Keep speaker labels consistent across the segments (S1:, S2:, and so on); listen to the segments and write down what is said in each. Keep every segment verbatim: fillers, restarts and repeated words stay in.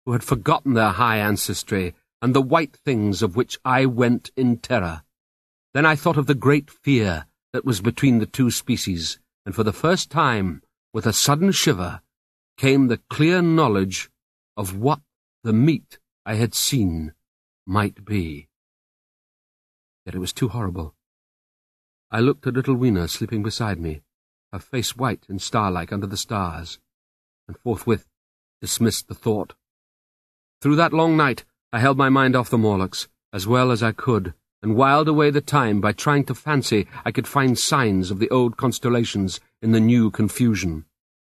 S1: who had forgotten their high ancestry and the white things of which I went in terror. Then I thought of the great fear that was between the two species, and for the first time, with a sudden shiver, came the clear knowledge of what the meat I had seen might be. Yet it was too horrible. I looked at little Weena sleeping beside me, her face white and star-like under the stars, and forthwith dismissed the thought. Through that long night I held my mind off the Morlocks as well as I could, and whiled away the time by trying to fancy I could find signs of the old constellations in the new confusion.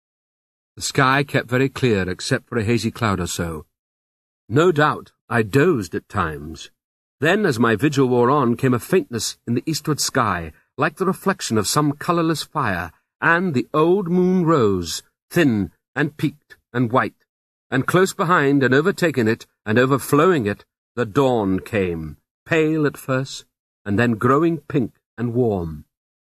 S1: The sky kept very clear except for a hazy cloud or so. No doubt I dozed at times. Then, as my vigil wore on, came a faintness in the eastward sky, like the reflection of some colourless fire, and the old moon rose, thin and peaked and white, and close behind and overtaking it and overflowing it, the dawn came, pale at first, and then growing pink and warm.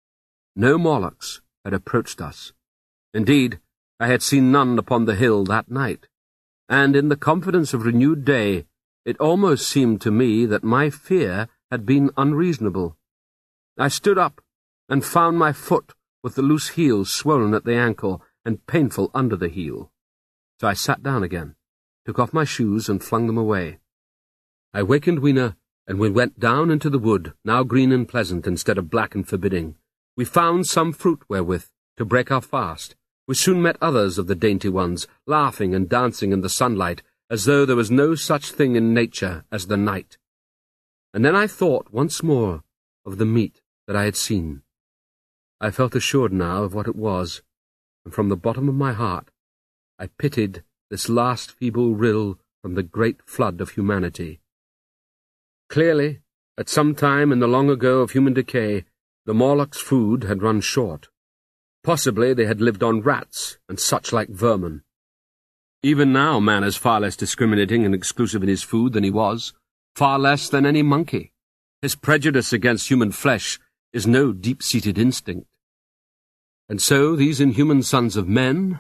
S1: No Morlocks had approached us. Indeed, I had seen none upon the hill that night, and in the confidence of renewed day, it almost seemed to me that my fear had been unreasonable. I stood up and found my foot with the loose heel swollen at the ankle and painful under the heel. So I sat down again, took off my shoes and flung them away. I wakened Weena, and we went down into the wood, now green and pleasant instead of black and forbidding. We found some fruit wherewith to break our fast. We soon met others of the dainty ones, laughing and dancing in the sunlight, as though there was no such thing in nature as the night. And then I thought once more of the meat that I had seen. I felt assured now of what it was, and from the bottom of my heart I pitied this last feeble rill from the great flood of humanity. Clearly, at some time in the long ago of human decay, the Morlocks' food had run short. Possibly they had lived on rats and such like vermin. Even now man is far less discriminating and exclusive in his food than he was, far less than any monkey. His prejudice against human flesh is no deep-seated instinct. And so these inhuman sons of men...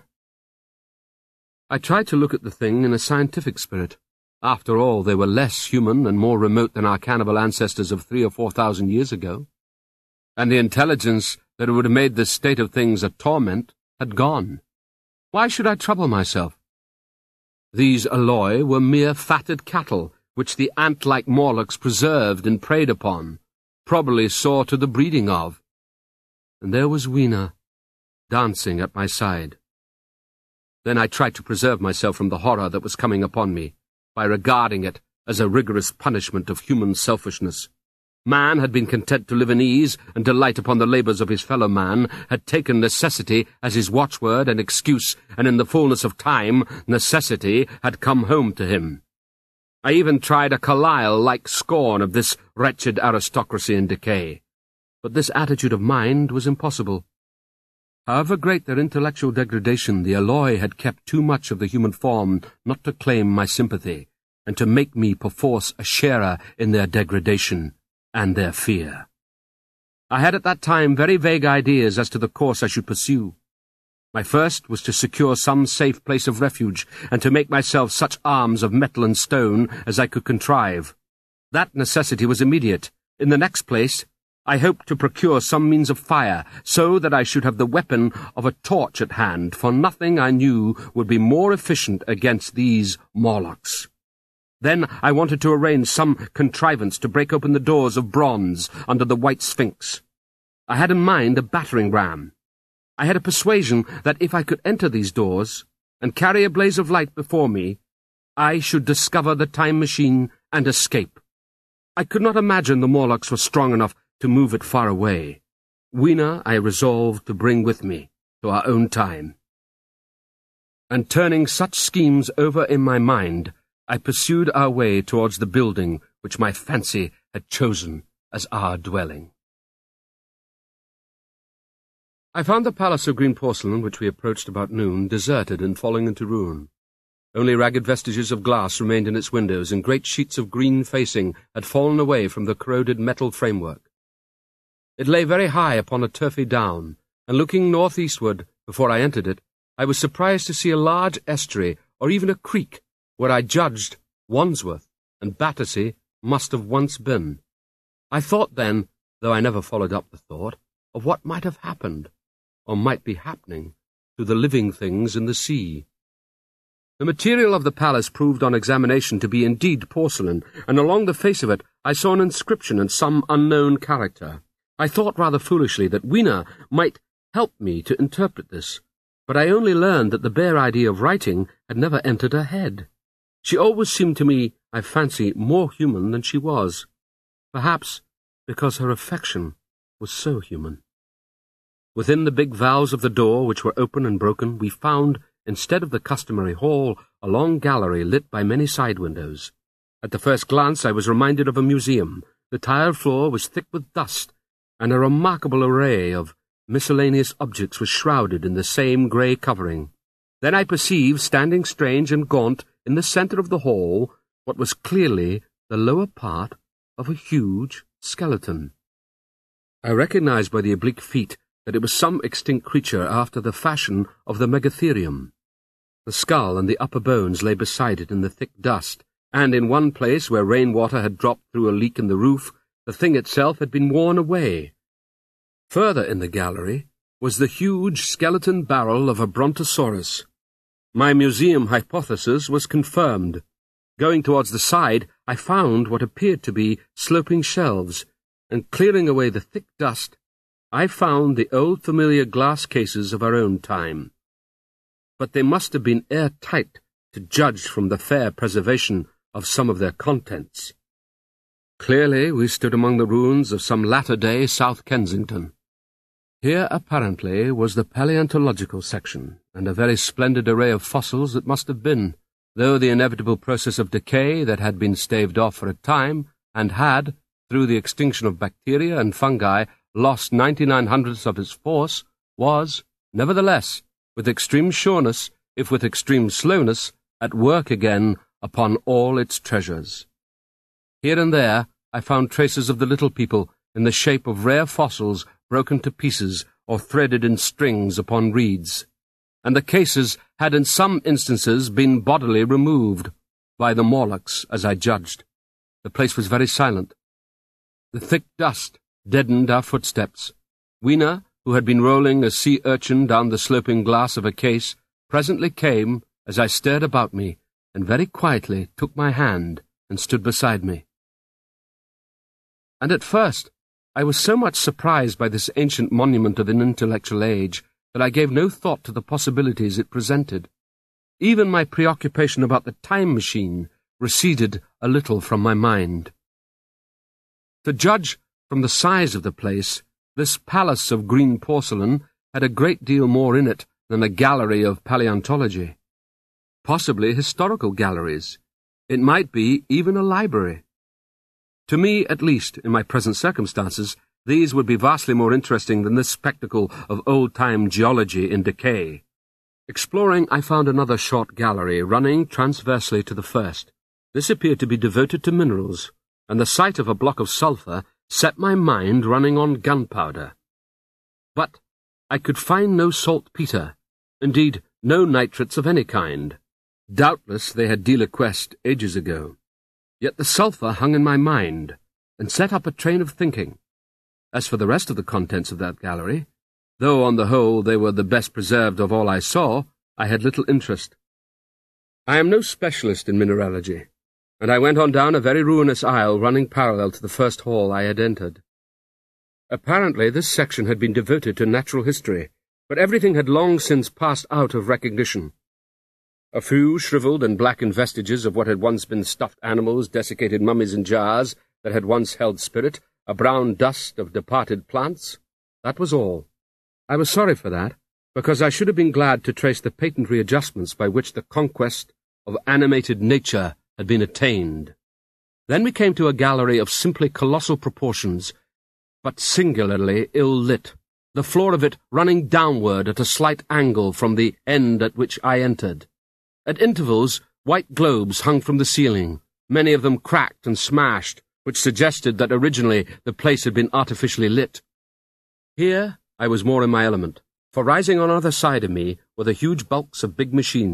S1: I tried to look at the thing in a scientific spirit. After all, they were less human and more remote than our cannibal ancestors of three or four thousand years ago. And the intelligence that would have made this state of things a torment had gone. Why should I trouble myself? These Eloi were mere fatted cattle, which the ant-like Morlocks preserved and preyed upon, probably saw to the breeding of. And there was Weena, dancing at my side. Then I tried to preserve myself from the horror that was coming upon me, by regarding it as a rigorous punishment of human selfishness. Man had been content to live in ease and delight upon the labours of his fellow man, had taken necessity as his watchword and excuse, and in the fullness of time, necessity had come home to him. I even tried a Carlyle-like scorn of this wretched aristocracy in decay. But this attitude of mind was impossible. However great their intellectual degradation, the Eloi had kept too much of the human form not to claim my sympathy, and to make me perforce a sharer in their degradation and their fear. I had at that time very vague ideas as to the course I should pursue. My first was to secure some safe place of refuge, and to make myself such arms of metal and stone as I could contrive. That necessity was immediate. In the next place, I hoped to procure some means of fire, so that I should have the weapon of a torch at hand, for nothing I knew would be more efficient against these Morlocks. Then I wanted to arrange some contrivance to break open the doors of bronze under the White Sphinx. I had in mind a battering ram. I had a persuasion that if I could enter these doors, and carry a blaze of light before me, I should discover the time machine and escape. I could not imagine the Morlocks were strong enough to move it far away. Weena I resolved to bring with me to our own time. And turning such schemes over in my mind, I pursued our way towards the building which my fancy had chosen as our dwelling. I found the palace of green porcelain, which we approached about noon, deserted and falling into ruin. Only ragged vestiges of glass remained in its windows, and great sheets of green facing had fallen away from the corroded metal framework. It lay very high upon a turfy down, and looking northeastward before I entered it, I was surprised to see a large estuary, or even a creek, where I judged Wandsworth and Battersea must have once been. I thought then, though I never followed up the thought, of what might have happened, or might be happening, to the living things in the sea. The material of the palace proved on examination to be indeed porcelain, and along the face of it I saw an inscription in some unknown character. I thought rather foolishly that Weena might help me to interpret this, but I only learned that the bare idea of writing had never entered her head. She always seemed to me, I fancy, more human than she was, perhaps because her affection was so human. Within the big valves of the door, which were open and broken, we found, instead of the customary hall, a long gallery lit by many side windows. At the first glance I was reminded of a museum. The tiled floor was thick with dust, and a remarkable array of miscellaneous objects was shrouded in the same grey covering. Then I perceived, standing strange and gaunt in the centre of the hall, what was clearly the lower part of a huge skeleton. I recognized by the oblique feet that it was some extinct creature after the fashion of the Megatherium. The skull and the upper bones lay beside it in the thick dust, and in one place where rainwater had dropped through a leak in the roof, the thing itself had been worn away. Further in the gallery was the huge skeleton barrel of a brontosaurus. My museum hypothesis was confirmed. Going towards the side, I found what appeared to be sloping shelves, and clearing away the thick dust, I found the old familiar glass cases of our own time. But they must have been airtight, to judge from the fair preservation of some of their contents. Clearly we stood among the ruins of some latter-day South Kensington. Here, apparently, was the paleontological section, and a very splendid array of fossils it must have been, though the inevitable process of decay that had been staved off for a time, and had, through the extinction of bacteria and fungi, lost ninety-nine hundredths of its force, was, nevertheless, with extreme sureness, if with extreme slowness, at work again upon all its treasures. Here and there I found traces of the little people in the shape of rare fossils broken to pieces or threaded in strings upon reeds, and the cases had in some instances been bodily removed, by the Morlocks, as I judged. The place was very silent. The thick dust deadened our footsteps. Weena, who had been rolling a sea urchin down the sloping glass of a case, presently came, as I stared about me, and very quietly took my hand and stood beside me. And at first I was so much surprised by this ancient monument of an intellectual age that I gave no thought to the possibilities it presented. Even my preoccupation about the time machine receded a little from my mind. To judge from the size of the place, this palace of green porcelain had a great deal more in it than a gallery of paleontology. Possibly historical galleries. It might be even a library. To me, at least, in my present circumstances, these would be vastly more interesting than this spectacle of old-time geology in decay. Exploring, I found another short gallery running transversely to the first. This appeared to be devoted to minerals, and the sight of a block of sulphur set my mind running on gunpowder. But I could find no saltpetre, indeed no nitrates of any kind. Doubtless they had deliquesced ages ago. Yet the sulphur hung in my mind, and set up a train of thinking. As for the rest of the contents of that gallery, though on the whole they were the best preserved of all I saw, I had little interest. I am no specialist in mineralogy, and I went on down a very ruinous aisle running parallel to the first hall I had entered. Apparently this section had been devoted to natural history, but everything had long since passed out of recognition. A few shriveled and blackened vestiges of what had once been stuffed animals, desiccated mummies in jars that had once held spirit, a brown dust of departed plants. That was all. I was sorry for that, because I should have been glad to trace the patent readjustments by which the conquest of animated nature had been attained. Then we came to a gallery of simply colossal proportions, but singularly ill-lit, the floor of it running downward at a slight angle from the end at which I entered. At intervals, white globes hung from the ceiling, many of them cracked and smashed, which suggested that originally the place had been artificially lit. Here I was more in my element, for rising on either side of me were the huge bulks of big machines,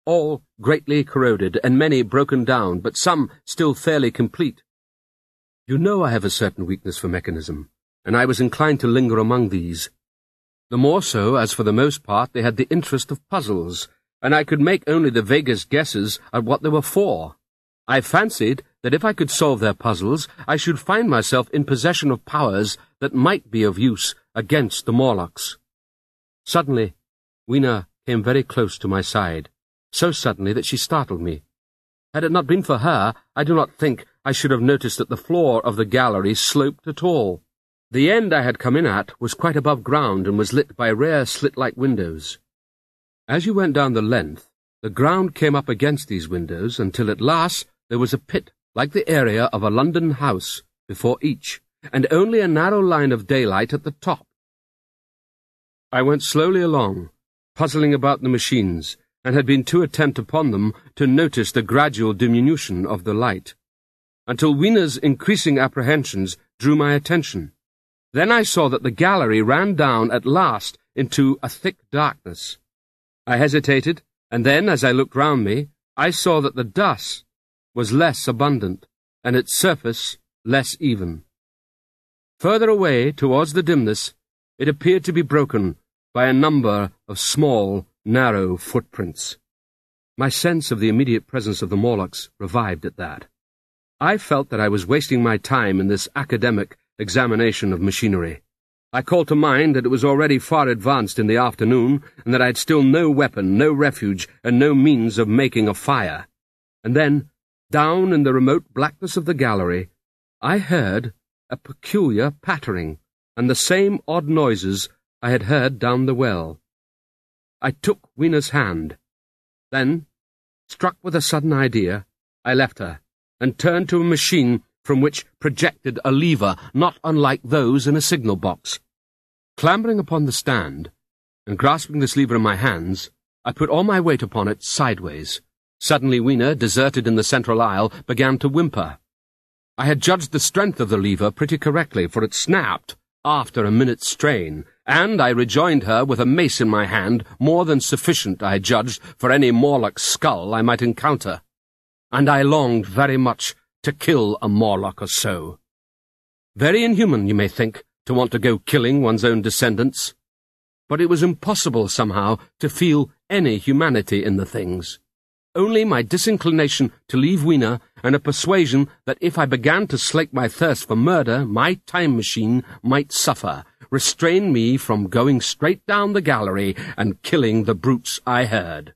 S1: all greatly corroded, and many broken down, but some still fairly complete. You know I have a certain weakness for mechanism, and I was inclined to linger among these. The more so, as for the most part they had the interest of puzzles, and I could make only the vaguest guesses at what they were for. I fancied that if I could solve their puzzles, I should find myself in possession of powers that might be of use against the Morlocks. Suddenly, Weena came very close to my side, so suddenly that she startled me. Had it not been for her, I do not think I should have noticed that the floor of the gallery sloped at all. The end I had come in at was quite above ground and was lit by rare slit-like windows. As you went down the length, the ground came up against these windows until at last there was a pit, like the area of a London house, before each, and only a narrow line of daylight at the top. I went slowly along, puzzling about the machines, and had been too intent upon them to notice the gradual diminution of the light, until Weena's increasing apprehensions drew my attention. Then I saw that the gallery ran down at last into a thick darkness. I hesitated, and then, as I looked round me, I saw that the dust was less abundant, and its surface less even. Further away, towards the dimness, it appeared to be broken by a number of small, narrow footprints. My sense of the immediate presence of the Morlocks revived at that. I felt that I was wasting my time in this academic examination of machinery. I called to mind that it was already far advanced in the afternoon, and that I had still no weapon, no refuge, and no means of making a fire. And then, down in the remote blackness of the gallery, I heard a peculiar pattering, and the same odd noises I had heard down the well. I took Weena's hand. Then, struck with a sudden idea, I left her, and turned to a machine from which projected a lever not unlike those in a signal box. Clambering upon the stand, and grasping this lever in my hands, I put all my weight upon it sideways. Suddenly Weena, deserted in the central aisle, began to whimper. I had judged the strength of the lever pretty correctly, for it snapped after a minute's strain, and I rejoined her with a mace in my hand, more than sufficient, I judged, for any Morlock skull I might encounter. And I longed very much to kill a Morlock or so. Very inhuman, you may think, to want to go killing one's own descendants. But it was impossible, somehow, to feel any humanity in the things. Only my disinclination to leave Weena, and a persuasion that if I began to slake my thirst for murder, my time machine might suffer, restrained me from going straight down the gallery and killing the brutes I heard.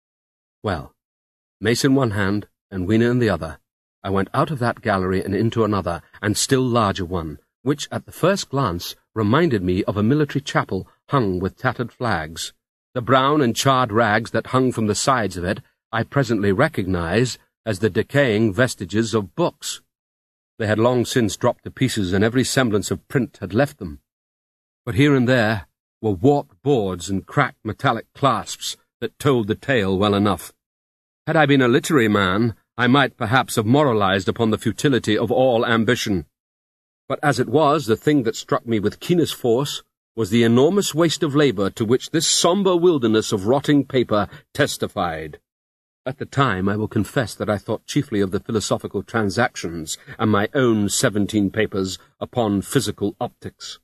S1: Well, mace in one hand, and Weena in the other, I went out of that gallery and into another, and still larger one, which at the first glance reminded me of a military chapel hung with tattered flags. The brown and charred rags that hung from the sides of it I presently recognized as the decaying vestiges of books. They had long since dropped to pieces, and every semblance of print had left them. But here and there were warped boards and cracked metallic clasps that told the tale well enough. Had I been a literary man, I might perhaps have moralized upon the futility of all ambition. But as it was, the thing that struck me with keenest force was the enormous waste of labour to which this sombre wilderness of rotting paper testified. At the time, I will confess that I thought chiefly of the Philosophical Transactions and my own seventeen papers upon physical optics.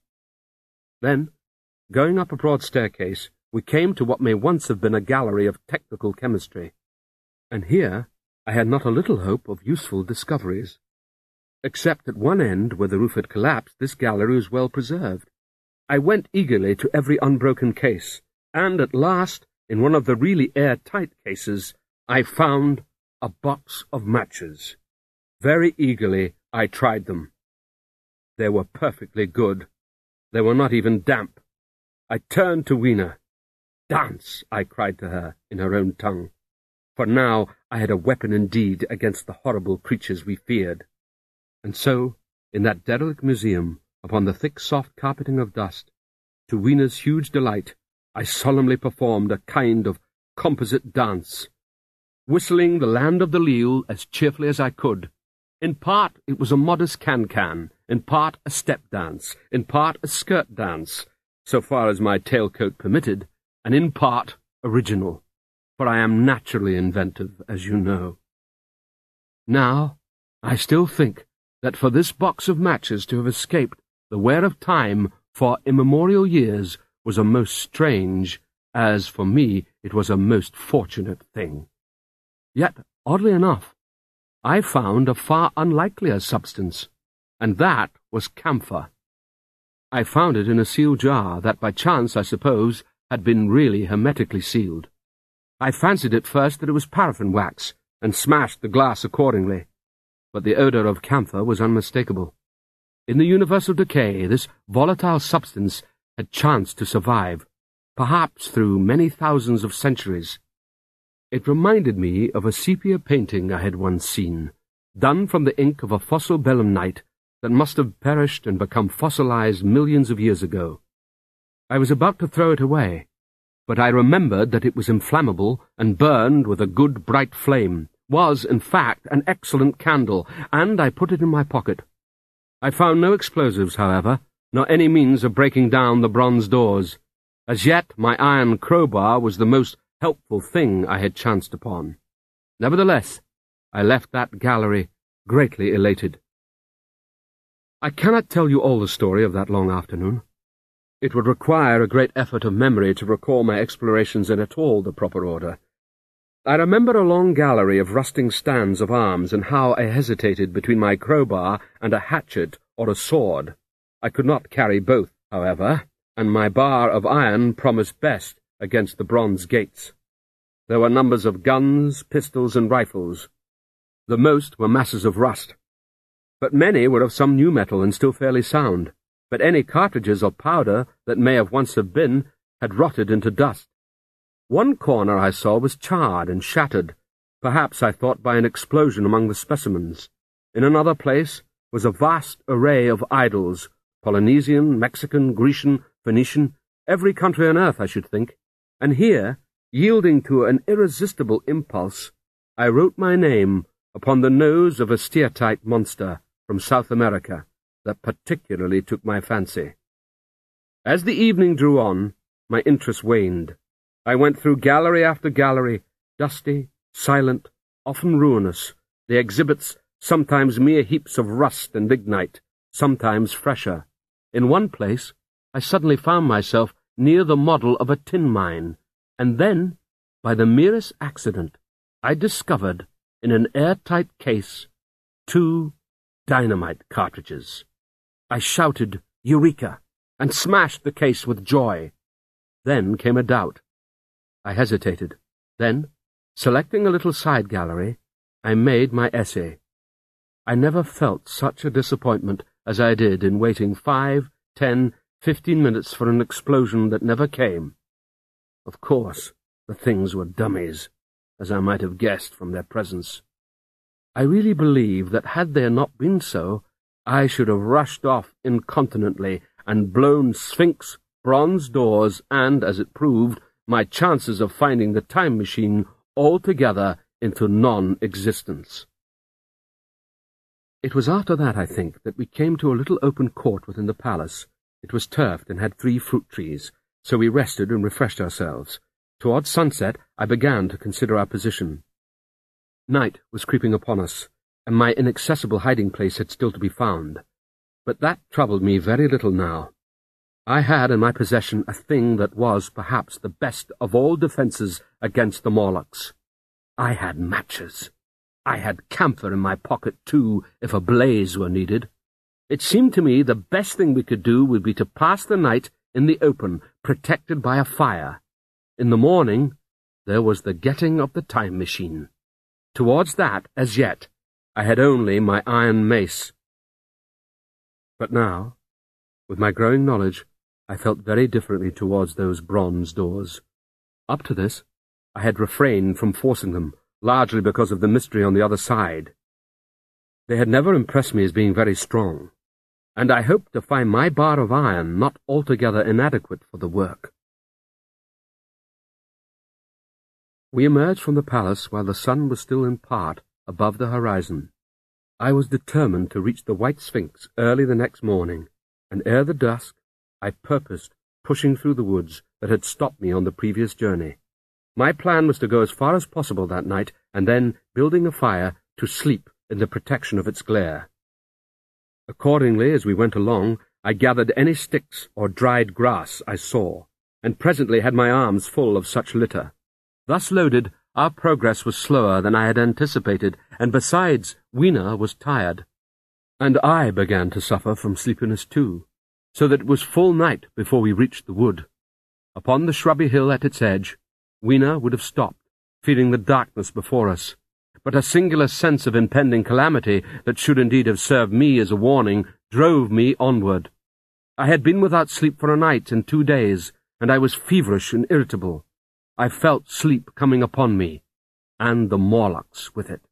S1: Then, going up a broad staircase, we came to what may once have been a gallery of technical chemistry. And here I had not a little hope of useful discoveries. Except at one end, where the roof had collapsed, this gallery was well preserved. I went eagerly to every unbroken case, and at last, in one of the really air-tight cases, I found a box of matches. Very eagerly I tried them. They were perfectly good. They were not even damp. I turned to Weena. "Dance!" I cried to her in her own tongue. For now I had a weapon indeed against the horrible creatures we feared. And so, in that derelict museum, upon the thick soft carpeting of dust, to Weena's huge delight, I solemnly performed a kind of composite dance, whistling the Land of the Leal as cheerfully as I could. In part it was a modest can-can, in part a step dance, in part a skirt dance, so far as my tailcoat permitted, and in part original. for I am naturally inventive, as you know. Now, I still think that for this box of matches to have escaped the wear of time for immemorial years was a most strange, as for me it was a most fortunate thing. Yet, oddly enough, I found a far unlikelier substance, and that was camphor. I found it in a sealed jar that by chance, I suppose, had been really hermetically sealed. I fancied at first that it was paraffin wax, and smashed the glass accordingly, but the odour of camphor was unmistakable. In the universal decay, this volatile substance had chanced to survive, perhaps through many thousands of centuries. It reminded me of a sepia painting I had once seen, done from the ink of a fossil belemnite that must have perished and become fossilized millions of years ago. I was about to throw it away, but I remembered that it was inflammable and burned with a good bright flame, was, in fact, an excellent candle, and I put it in my pocket. I found no explosives, however, nor any means of breaking down the bronze doors. As yet, my iron crowbar was the most helpful thing I had chanced upon. Nevertheless, I left that gallery greatly elated. I cannot tell you all the story of that long afternoon. It would require a great effort of memory to recall my explorations in at all the proper order. I remember a long gallery of rusting stands of arms, and how I hesitated between my crowbar and a hatchet or a sword. I could not carry both, however, and my bar of iron promised best against the bronze gates. There were numbers of guns, pistols, and rifles. The most were masses of rust, but many were of some new metal and still fairly sound. But any cartridges or powder that may have once have been had rotted into dust. One corner I saw was charred and shattered, perhaps, I thought, by an explosion among the specimens. In another place was a vast array of idols, Polynesian, Mexican, Grecian, Phoenician, every country on earth, I should think, and here, yielding to an irresistible impulse, I wrote my name upon the nose of a steatite monster from South America that particularly took my fancy. As the evening drew on, my interest waned. I went through gallery after gallery, dusty, silent, often ruinous, the exhibits sometimes mere heaps of rust and lignite, sometimes fresher. In one place, I suddenly found myself near the model of a tin mine, and then, by the merest accident, I discovered, in an airtight case, two dynamite cartridges. I shouted, "Eureka!" and smashed the case with joy. Then came a doubt. I hesitated. Then, selecting a little side gallery, I made my essay. I never felt such a disappointment as I did in waiting five, ten, fifteen minutes for an explosion that never came. Of course, the things were dummies, as I might have guessed from their presence. I really believe that had there not been so, I should have rushed off incontinently and blown Sphinx, bronze doors, and, as it proved, my chances of finding the time machine altogether into non-existence. It was after that, I think, that we came to a little open court within the palace. It was turfed and had three fruit trees, so we rested and refreshed ourselves. Towards sunset, I began to consider our position. Night was creeping upon us, and my inaccessible hiding-place had still to be found. But that troubled me very little now. I had in my possession a thing that was, perhaps, the best of all defences against the Morlocks. I had matches. I had camphor in my pocket, too, if a blaze were needed. It seemed to me the best thing we could do would be to pass the night in the open, protected by a fire. In the morning, there was the getting of the time machine. Towards that, as yet, I had only my iron mace. But now, with my growing knowledge, I felt very differently towards those bronze doors. Up to this, I had refrained from forcing them, largely because of the mystery on the other side. They had never impressed me as being very strong, and I hoped to find my bar of iron not altogether inadequate for the work. We emerged from the palace while the sun was still in part above the horizon. I was determined to reach the White Sphinx early the next morning, and ere the dusk I purposed pushing through the woods that had stopped me on the previous journey. My plan was to go as far as possible that night, and then, building a fire, to sleep in the protection of its glare. Accordingly, as we went along, I gathered any sticks or dried grass I saw, and presently had my arms full of such litter. Thus loaded, our progress was slower than I had anticipated, and besides, Weena was tired. And I began to suffer from sleepiness too, so that it was full night before we reached the wood. Upon the shrubby hill at its edge, Weena would have stopped, feeling the darkness before us, but a singular sense of impending calamity that should indeed have served me as a warning drove me onward. I had been without sleep for a night and two days, and I was feverish and irritable. I felt sleep coming upon me, and the Morlocks with it.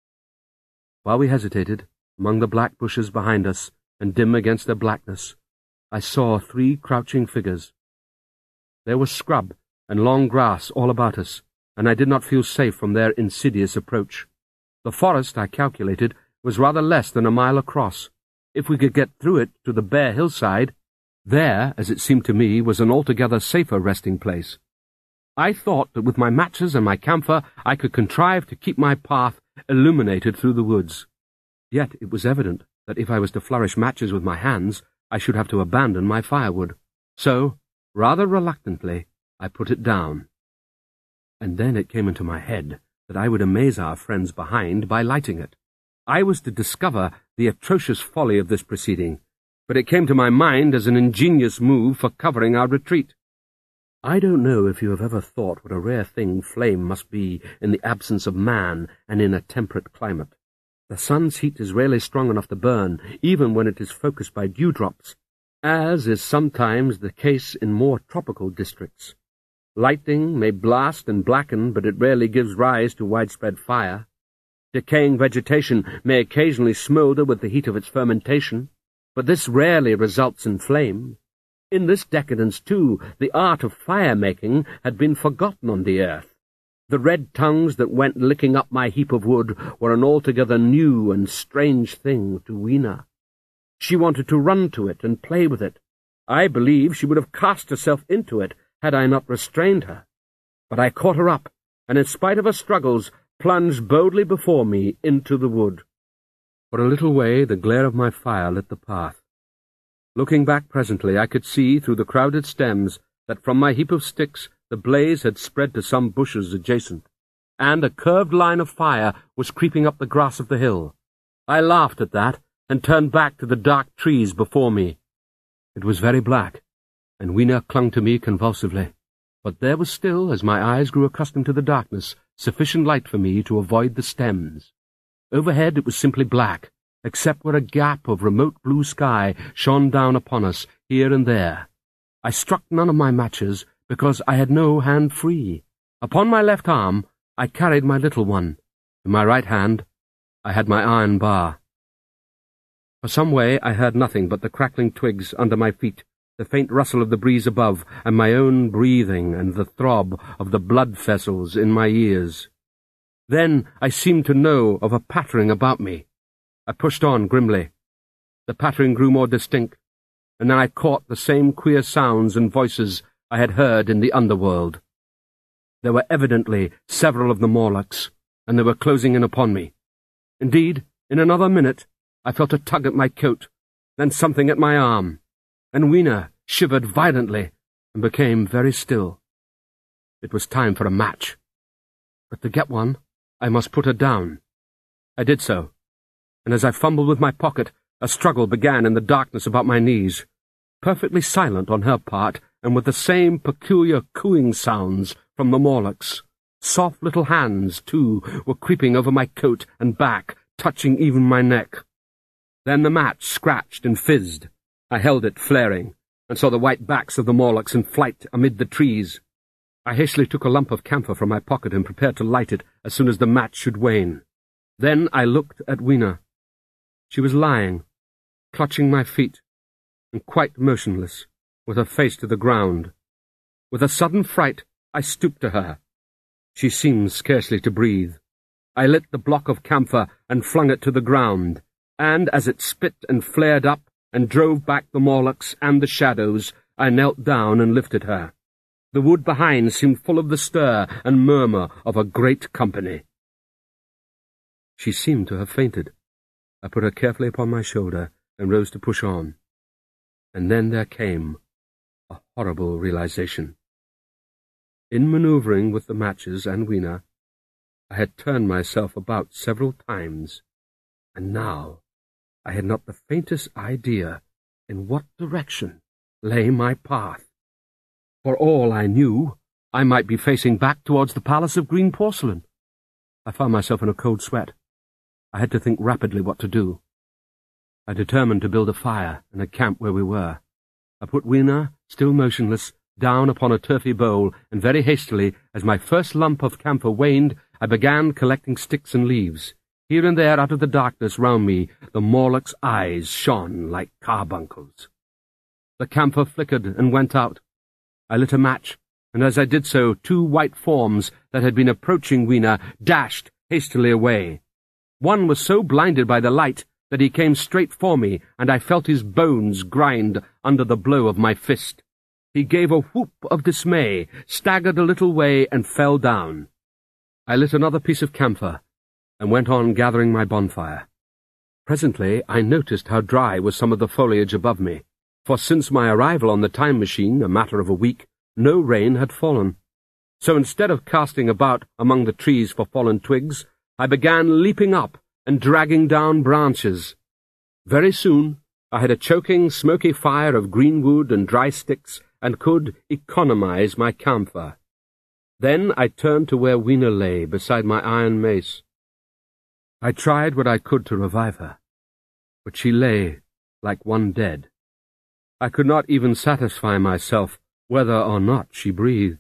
S1: While we hesitated, among the black bushes behind us, and dim against their blackness, I saw three crouching figures. There was scrub and long grass all about us, and I did not feel safe from their insidious approach. The forest, I calculated, was rather less than a mile across. If we could get through it to the bare hillside, there, as it seemed to me, was an altogether safer resting place. I thought that with my matches and my camphor I could contrive to keep my path illuminated through the woods. Yet it was evident that if I was to flourish matches with my hands, I should have to abandon my firewood. So, rather reluctantly, I put it down. And then it came into my head that I would amaze our friends behind by lighting it. I was to discover the atrocious folly of this proceeding, but it came to my mind as an ingenious move for covering our retreat. I don't know if you have ever thought what a rare thing flame must be in the absence of man and in a temperate climate. The sun's heat is rarely strong enough to burn, even when it is focused by dewdrops, as is sometimes the case in more tropical districts. Lightning may blast and blacken, but it rarely gives rise to widespread fire. Decaying vegetation may occasionally smoulder with the heat of its fermentation, but this rarely results in flame. In this decadence, too, the art of fire-making had been forgotten on the earth. The red tongues that went licking up my heap of wood were an altogether new and strange thing to Weena. She wanted to run to it and play with it. I believe she would have cast herself into it had I not restrained her. But I caught her up, and in spite of her struggles, plunged boldly before me into the wood. For a little way the glare of my fire lit the path. Looking back presently, I could see through the crowded stems that from my heap of sticks the blaze had spread to some bushes adjacent, and a curved line of fire was creeping up the grass of the hill. I laughed at that, and turned back to the dark trees before me. It was very black, and Weena clung to me convulsively, but there was still, as my eyes grew accustomed to the darkness, sufficient light for me to avoid the stems. Overhead it was simply black, except where a gap of remote blue sky shone down upon us here and there. I struck none of my matches, because I had no hand free. Upon my left arm I carried my little one. In my right hand I had my iron bar. For some way I heard nothing but the crackling twigs under my feet, the faint rustle of the breeze above, and my own breathing and the throb of the blood vessels in my ears. Then I seemed to know of a pattering about me. I pushed on grimly. The pattering grew more distinct, and then I caught the same queer sounds and voices I had heard in the underworld. There were evidently several of the Morlocks, and they were closing in upon me. Indeed, in another minute, I felt a tug at my coat, then something at my arm, and Weena shivered violently and became very still. It was time for a match. But to get one, I must put her down. I did so, and as I fumbled with my pocket, a struggle began in the darkness about my knees, perfectly silent on her part, and with the same peculiar cooing sounds from the Morlocks. Soft little hands, too, were creeping over my coat and back, touching even my neck. Then the match scratched and fizzed. I held it, flaring, and saw the white backs of the Morlocks in flight amid the trees. I hastily took a lump of camphor from my pocket and prepared to light it as soon as the match should wane. Then I looked at Weena. She was lying, clutching my feet, and quite motionless, with her face to the ground. With a sudden fright, I stooped to her. She seemed scarcely to breathe. I lit the block of camphor and flung it to the ground, and as it spit and flared up and drove back the Morlocks and the shadows, I knelt down and lifted her. The wood behind seemed full of the stir and murmur of a great company. She seemed to have fainted. I put her carefully upon my shoulder and rose to push on. And then there came a horrible realization. In manoeuvring with the matches and Weena, I had turned myself about several times, and now I had not the faintest idea in what direction lay my path. For all I knew, I might be facing back towards the Palace of Green Porcelain. I found myself in a cold sweat. I had to think rapidly what to do. I determined to build a fire and a camp where we were. I put Weena, still motionless, down upon a turfy bowl, and very hastily, as my first lump of camphor waned, I began collecting sticks and leaves. Here and there, out of the darkness round me, the Morlock's eyes shone like carbuncles. The camphor flickered and went out. I lit a match, and as I did so, two white forms that had been approaching Weena dashed hastily away. One was so blinded by the light that he came straight for me, and I felt his bones grind under the blow of my fist. He gave a whoop of dismay, staggered a little way, and fell down. I lit another piece of camphor, and went on gathering my bonfire. Presently I noticed how dry was some of the foliage above me, for since my arrival on the time machine, a matter of a week, no rain had fallen. So instead of casting about among the trees for fallen twigs, I began leaping up and dragging down branches. Very soon I had a choking, smoky fire of green wood and dry sticks, and could economize my camphor. Then I turned to where Weena lay beside my iron mace. I tried what I could to revive her, but she lay like one dead. I could not even satisfy myself whether or not she breathed.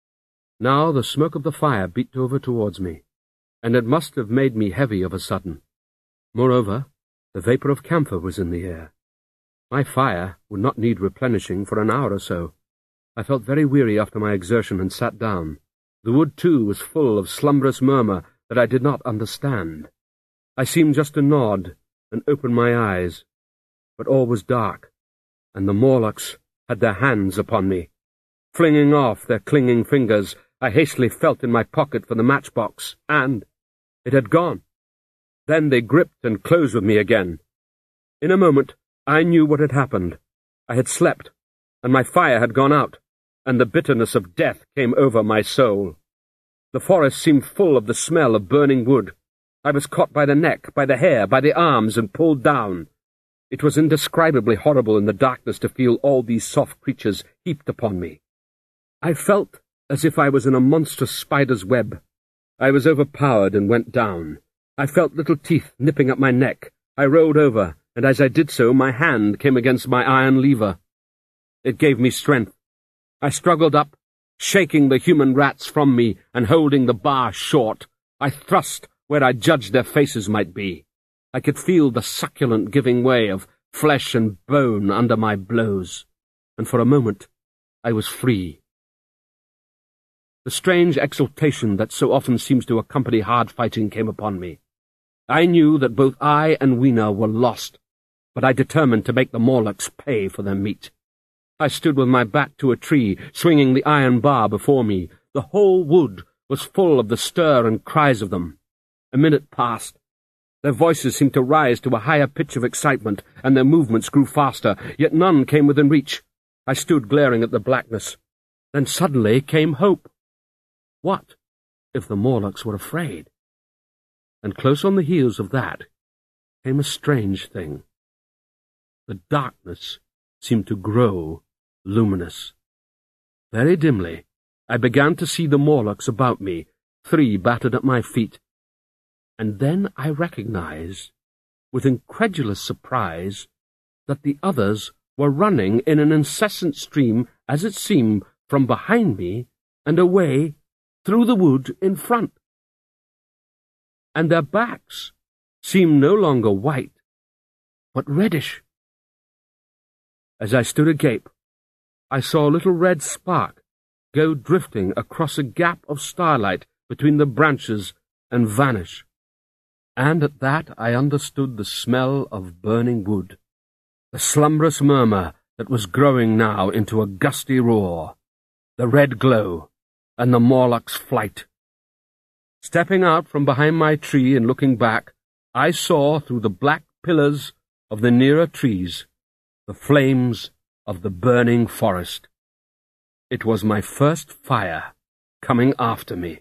S1: Now the smoke of the fire beat over towards me, and it must have made me heavy of a sudden. Moreover, the vapour of camphor was in the air. My fire would not need replenishing for an hour or so. I felt very weary after my exertion and sat down. The wood, too, was full of slumberous murmur that I did not understand. I seemed just to nod and open my eyes, but all was dark, and the Morlocks had their hands upon me. Flinging off their clinging fingers, I hastily felt in my pocket for the matchbox, and it had gone. Then they gripped and closed with me again. In a moment, I knew what had happened. I had slept, and my fire had gone out, and the bitterness of death came over my soul. The forest seemed full of the smell of burning wood. I was caught by the neck, by the hair, by the arms, and pulled down. It was indescribably horrible in the darkness to feel all these soft creatures heaped upon me. I felt as if I was in a monstrous spider's web. I was overpowered and went down. I felt little teeth nipping at my neck. I rolled over, and as I did so, my hand came against my iron lever. It gave me strength. I struggled up, shaking the human rats from me and holding the bar short. I thrust where I judged their faces might be. I could feel the succulent giving way of flesh and bone under my blows, and for a moment I was free. The strange exultation that so often seems to accompany hard fighting came upon me. I knew that both I and Weena were lost, but I determined to make the Morlocks pay for their meat. I stood with my back to a tree, swinging the iron bar before me. The whole wood was full of the stir and cries of them. A minute passed. Their voices seemed to rise to a higher pitch of excitement, and their movements grew faster, yet none came within reach. I stood glaring at the blackness. Then suddenly came hope. What if the Morlocks were afraid? And close on the heels of that came a strange thing. The darkness seemed to grow luminous. Very dimly, I began to see the Morlocks about me, three battered at my feet. And then I recognized, with incredulous surprise, that the others were running in an incessant stream, as it seemed, from behind me and away through the wood in front. And their backs seemed no longer white, but reddish. As I stood agape, I saw a little red spark go drifting across a gap of starlight between the branches and vanish. And at that I understood the smell of burning wood, the slumberous murmur that was growing now into a gusty roar. the red glow, and the Morlock's flight. Stepping out from behind my tree and looking back, I saw through the black pillars of the nearer trees the flames of the burning forest. It was my first fire coming after me.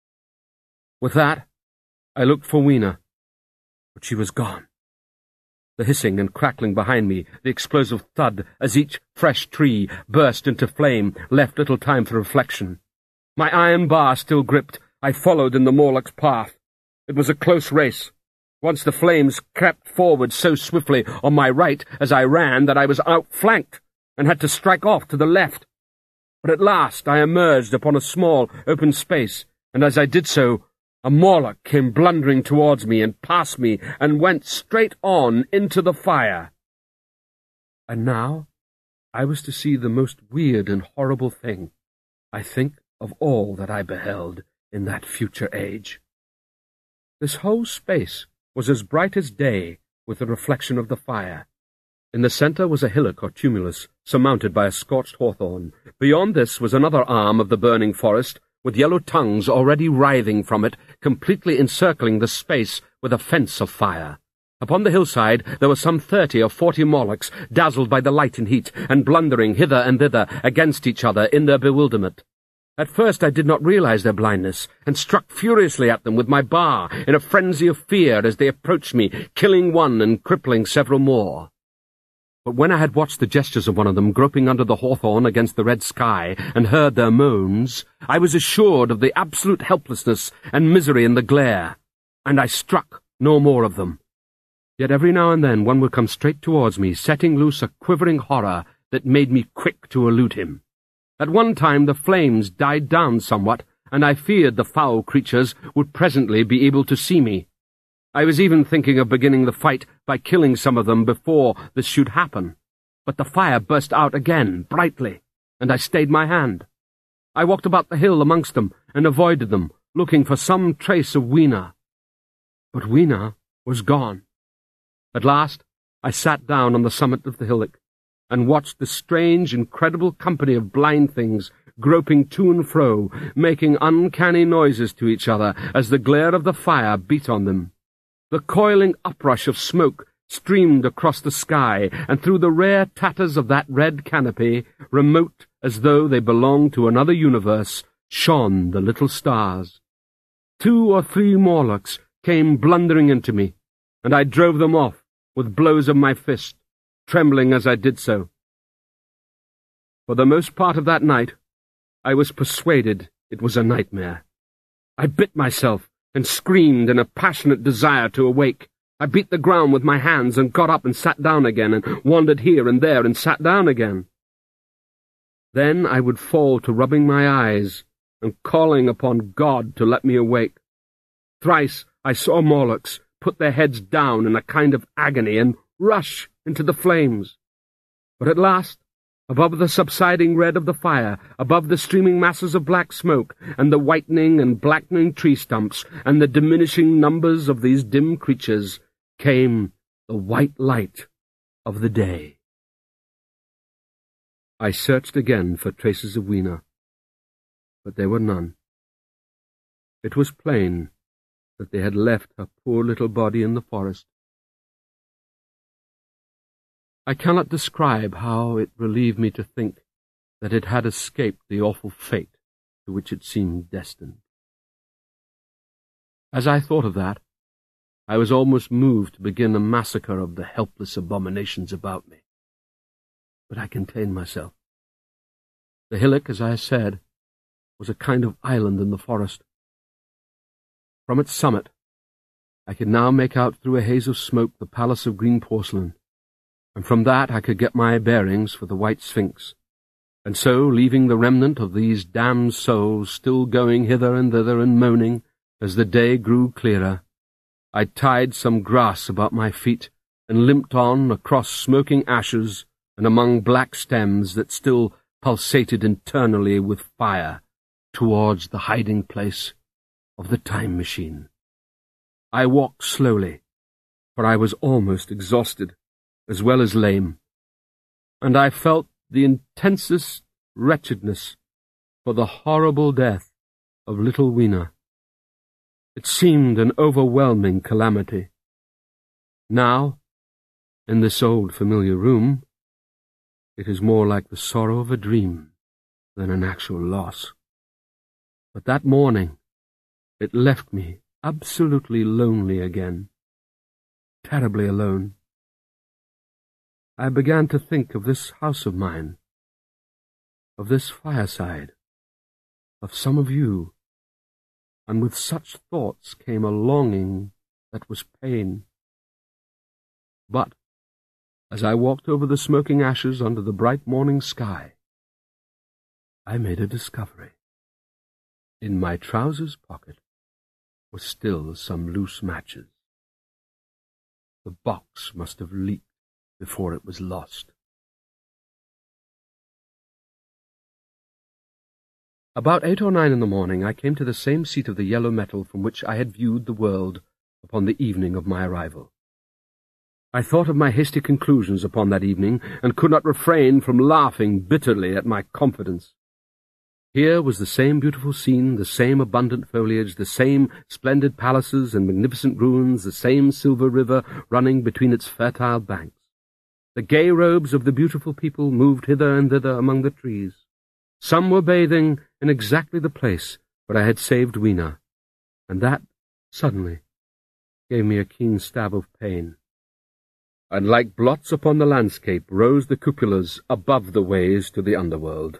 S1: With that, I looked for Weena, but she was gone. The hissing and crackling behind me, the explosive thud as each fresh tree burst into flame, left little time for reflection. My iron bar still gripped, I followed in the Morlock's path. It was a close race. Once the flames crept forward so swiftly on my right as I ran that I was outflanked and had to strike off to the left. But at last I emerged upon a small, open space, and as I did so, a Morlock came blundering towards me and past me and went straight on into the fire. And now I was to see the most weird and horrible thing, I think, of all that I beheld in that future age. This whole space was as bright as day with the reflection of the fire. In the centre was a hillock or tumulus, surmounted by a scorched hawthorn. Beyond this was another arm of the burning forest, with yellow tongues already writhing from it, completely encircling the space with a fence of fire. Upon the hillside there were some thirty or forty Morlocks, dazzled by the light and heat, and blundering hither and thither against each other in their bewilderment. At first I did not realize their blindness, and struck furiously at them with my bar in a frenzy of fear as they approached me, killing one and crippling several more. But when I had watched the gestures of one of them groping under the hawthorn against the red sky and heard their moans, I was assured of the absolute helplessness and misery in the glare, and I struck no more of them. Yet every now and then one would come straight towards me, setting loose a quivering horror that made me quick to elude him. At one time the flames died down somewhat, and I feared the foul creatures would presently be able to see me. I was even thinking of beginning the fight by killing some of them before this should happen. But the fire burst out again, brightly, and I stayed my hand. I walked about the hill amongst them and avoided them, looking for some trace of Weena. But Weena was gone. At last I sat down on the summit of the hillock and watched the strange, incredible company of blind things groping to and fro, making uncanny noises to each other as the glare of the fire beat on them. The coiling uprush of smoke streamed across the sky, and through the rare tatters of that red canopy, remote as though they belonged to another universe, shone the little stars. Two or three Morlocks came blundering into me, and I drove them off with blows of my fist, trembling as I did so. For the most part of that night, I was persuaded it was a nightmare. I bit myself and screamed in a passionate desire to awake. I beat the ground with my hands and got up and sat down again and wandered here and there and sat down again. Then I would fall to rubbing my eyes and calling upon God to let me awake. Thrice I saw Morlocks put their heads down in a kind of agony and rush into the flames. But at last, above the subsiding red of the fire, above the streaming masses of black smoke, and the whitening and blackening tree stumps, and the diminishing numbers of these dim creatures, came the white light of the day. I searched again for traces of Weena, but there were none. It was plain that they had left her poor little body in the forest. I cannot describe how it relieved me to think that it had escaped the awful fate to which it seemed destined. As I thought of that, I was almost moved to begin a massacre of the helpless abominations about me. But I contained myself. The hillock, as I said, was a kind of island in the forest. From its summit, I could now make out through a haze of smoke the palace of green porcelain, and from that I could get my bearings for the White Sphinx, and so, leaving the remnant of these damned souls still going hither and thither and moaning as the day grew clearer, I tied some grass about my feet and limped on across smoking ashes and among black stems that still pulsated internally with fire towards the hiding place of the time machine. I walked slowly, for I was almost exhausted, as well as lame, and I felt the intensest wretchedness for the horrible death of little Weena. It seemed an overwhelming calamity. Now, in this old familiar room, it is more like the sorrow of a dream than an actual loss. But that morning, it left me absolutely lonely again, terribly alone. I began to think of this house of mine, of this fireside, of some of you, and with such thoughts came a longing that was pain. But, as I walked over the smoking ashes under the bright morning sky, I made a discovery. In my trousers pocket were still some loose matches. The box must have leaked before it was lost. About eight or nine in the morning I came to the same seat of the yellow metal from which I had viewed the world upon the evening of my arrival. I thought of my hasty conclusions upon that evening, and could not refrain from laughing bitterly at my confidence. Here was the same beautiful scene, the same abundant foliage, the same splendid palaces and magnificent ruins, the same silver river running between its fertile banks. The gay robes of the beautiful people moved hither and thither among the trees. Some were bathing in exactly the place where I had saved Weena, and that, suddenly, gave me a keen stab of pain. And like blots upon the landscape rose the cupolas above the ways to the underworld.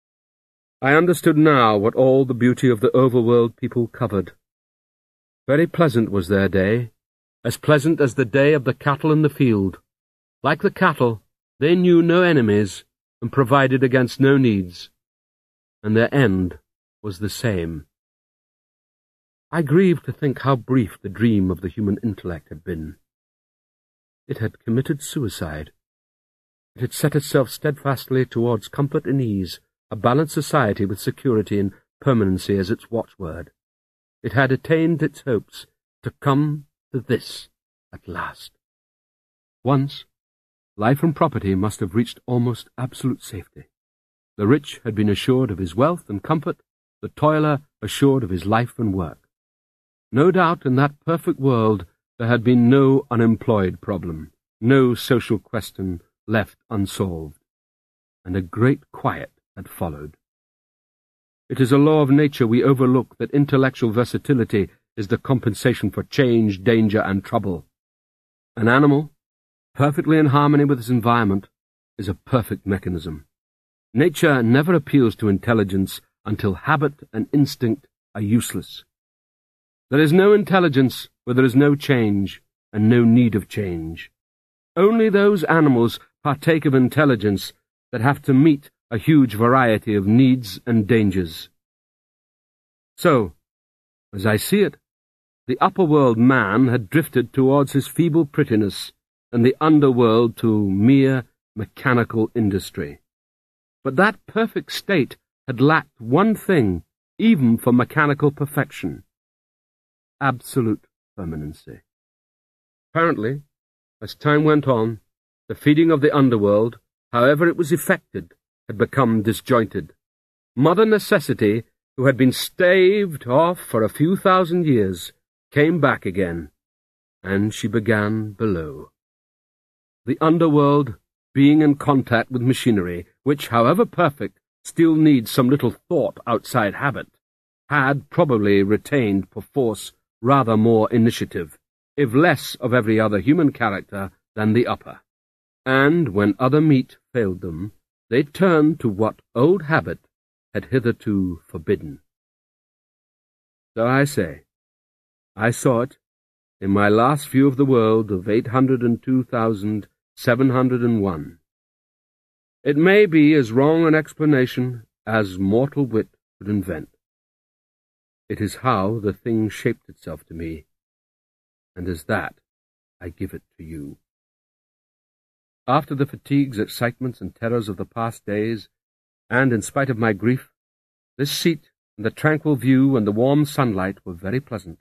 S1: I understood now what all the beauty of the overworld people covered. Very pleasant was their day, as pleasant as the day of the cattle in the field. Like the cattle, they knew no enemies and provided against no needs, and their end was the same. I grieved to think how brief the dream of the human intellect had been. It had committed suicide. It had set itself steadfastly towards comfort and ease, a balanced society with security and permanency as its watchword. It had attained its hopes to come to this at last. Once, life and property must have reached almost absolute safety. The rich had been assured of his wealth and comfort, the toiler assured of his life and work. No doubt in that perfect world there had been no unemployed problem, no social question left unsolved, and a great quiet had followed. It is a law of nature we overlook that intellectual versatility is the compensation for change, danger, and trouble. An animal, perfectly in harmony with its environment, is a perfect mechanism. Nature never appeals to intelligence until habit and instinct are useless. There is no intelligence where there is no change and no need of change. Only those animals partake of intelligence that have to meet a huge variety of needs and dangers. So, as I see it, the upper-world man had drifted towards his feeble prettiness, and the underworld to mere mechanical industry. But that perfect state had lacked one thing, even for mechanical perfection: absolute permanency. Apparently, as time went on, the feeding of the underworld, however it was effected, had become disjointed. Mother Necessity, who had been staved off for a few thousand years, came back again, and she began below. The underworld, being in contact with machinery, which, however perfect, still needs some little thought outside habit, had probably retained perforce rather more initiative, if less of every other human character than the upper. And when other meat failed them, they turned to what old habit had hitherto forbidden. So I say, I saw it in my last view of the world of eight hundred and two thousand seven hundred and one. It may be as wrong an explanation as mortal wit could invent. It is how the thing shaped itself to me, and as that I give it to you. After the fatigues, excitements, and terrors of the past days, and in spite of my grief, this seat and the tranquil view and the warm sunlight were very pleasant.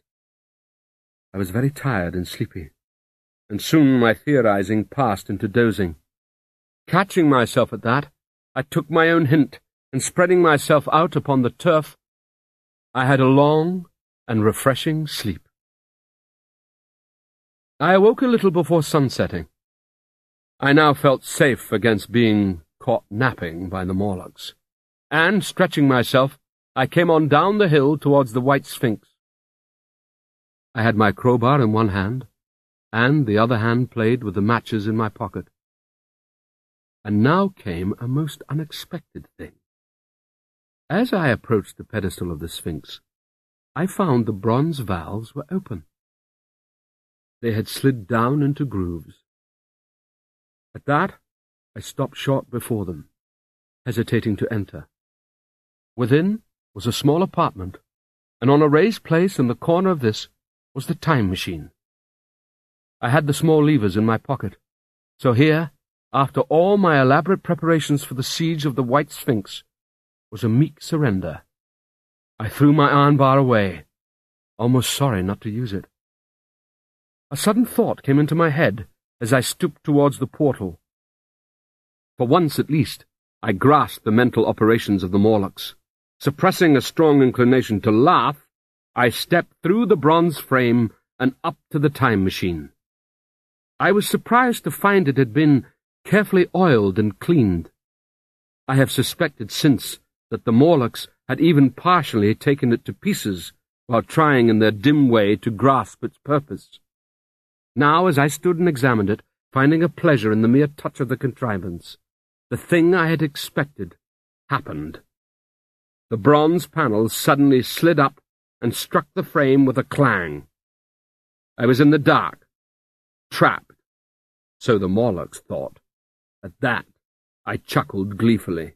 S1: I was very tired and sleepy, and soon my theorizing passed into dozing. Catching myself at that, I took my own hint and spreading myself out upon the turf, I had a long and refreshing sleep. I awoke a little before sunsetting. I now felt safe against being caught napping by the Morlocks, and, stretching myself, I came on down the hill towards the White Sphinx. I had my crowbar in one hand, and the other hand played with the matches in my pocket. And now came a most unexpected thing. As I approached the pedestal of the Sphinx, I found the bronze valves were open. They had slid down into grooves. At that, I stopped short before them, hesitating to enter. Within was a small apartment, and on a raised place in the corner of this was the time machine. I had the small levers in my pocket, so here, after all my elaborate preparations for the siege of the White Sphinx, was a meek surrender. I threw my iron bar away, almost sorry not to use it. A sudden thought came into my head as I stooped towards the portal. For once at least, I grasped the mental operations of the Morlocks. Suppressing a strong inclination to laugh, I stepped through the bronze frame and up to the time machine. I was surprised to find it had been carefully oiled and cleaned. I have suspected since that the Morlocks had even partially taken it to pieces while trying in their dim way to grasp its purpose. Now, as I stood and examined it, finding a pleasure in the mere touch of the contrivance, the thing I had expected happened. The bronze panels suddenly slid up and struck the frame with a clang. I was in the dark, trapped, so the Morlocks thought. At that, I chuckled gleefully.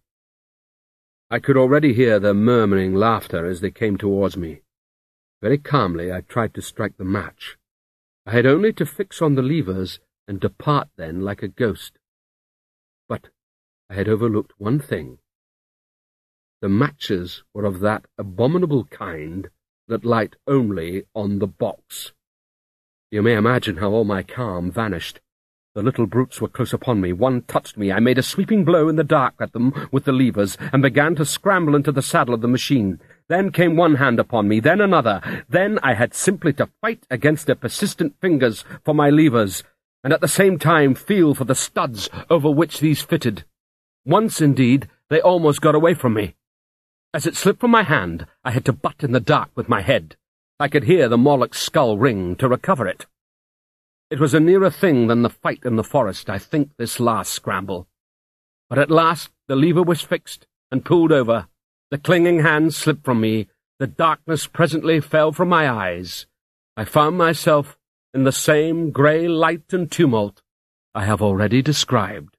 S1: I could already hear their murmuring laughter as they came towards me. Very calmly I tried to strike the match. I had only to fix on the levers and depart then like a ghost. But I had overlooked one thing. The matches were of that abominable kind that light only on the box. You may imagine how all my calm vanished. The little brutes were close upon me. One touched me. I made a sweeping blow in the dark at them with the levers, and began to scramble into the saddle of the machine. Then came one hand upon me, then another. Then I had simply to fight against their persistent fingers for my levers, and at the same time feel for the studs over which these fitted. Once, indeed, they almost got away from me. As it slipped from my hand, I had to butt in the dark with my head. I could hear the Morlock's skull ring to recover it. It was a nearer thing than the fight in the forest, I think, this last scramble. But at last the lever was fixed and pulled over. The clinging hand slipped from me. The darkness presently fell from my eyes. I found myself in the same grey light and tumult I have already described.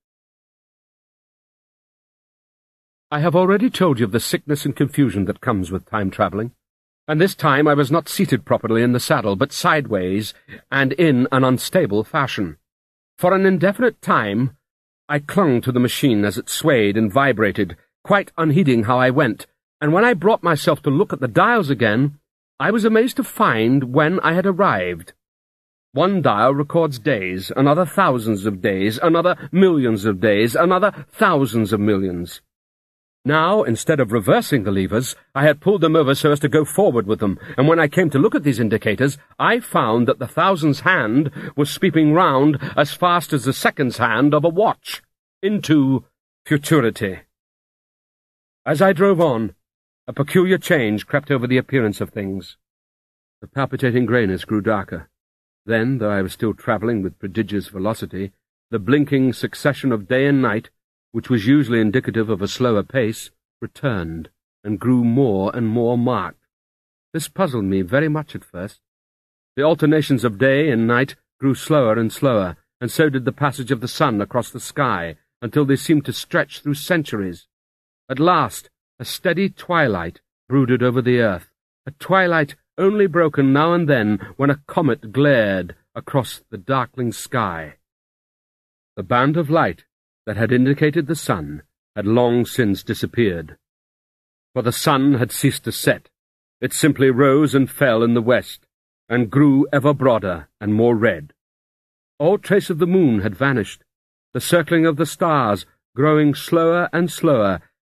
S1: I have already told you of the sickness and confusion that comes with time-travelling, and this time I was not seated properly in the saddle, but sideways and in an unstable fashion. For an indefinite time I clung to the machine as it swayed and vibrated, quite unheeding how I went, and when I brought myself to look at the dials again, I was amazed to find when I had arrived. One dial records days, another thousands of days, another millions of days, another thousands of millions. Now, instead of reversing the levers, I had pulled them over so as to go forward with them, and when I came to look at these indicators, I found that the thousands hand was sweeping round as fast as the seconds hand of a watch, into futurity. As I drove on, a peculiar change crept over the appearance of things. The palpitating greyness grew darker. Then, though I was still travelling with prodigious velocity, the blinking succession of day and night, which was usually indicative of a slower pace, returned, and grew more and more marked. This puzzled me very much at first. The alternations of day and night grew slower and slower, and so did the passage of the sun across the sky, until they seemed to stretch through centuries. At last, a steady twilight brooded over the earth, a twilight only broken now and then when a comet glared across the darkling sky. The band of light that had indicated the sun had long since disappeared. For the sun had ceased to set. It simply rose and fell in the west, and grew ever broader and more red. All trace of the moon had vanished. The circling of the stars, growing slower and slower,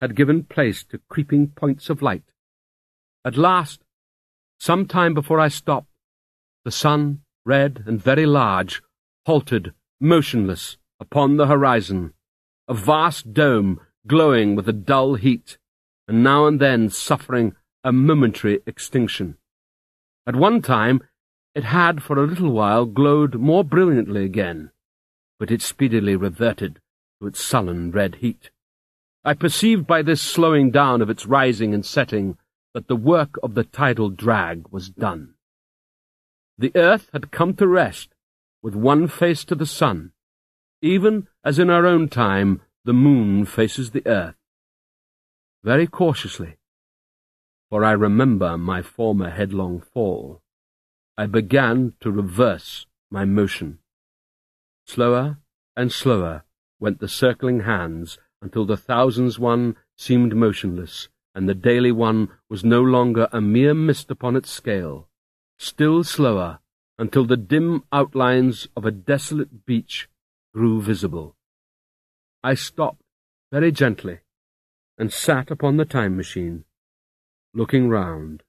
S1: had given place to creeping points of light. At last, some time before I stopped, the sun, red and very large, halted, motionless, upon the horizon, a vast dome glowing with a dull heat, and now and then suffering a momentary extinction. At one time it had for a little while glowed more brilliantly again, but it speedily reverted to its sullen red heat. I perceived by this slowing down of its rising and setting that the work of the tidal drag was done. The earth had come to rest, with one face to the sun, even as in our own time the moon faces the earth. Very cautiously, for I remember my former headlong fall, I began to reverse my motion. Slower and slower went the circling hands until the thousands one seemed motionless, and the daily one was no longer a mere mist upon its scale. Still slower, until the dim outlines of a desolate beach grew visible. I stopped very gently, and sat upon the time machine, looking round.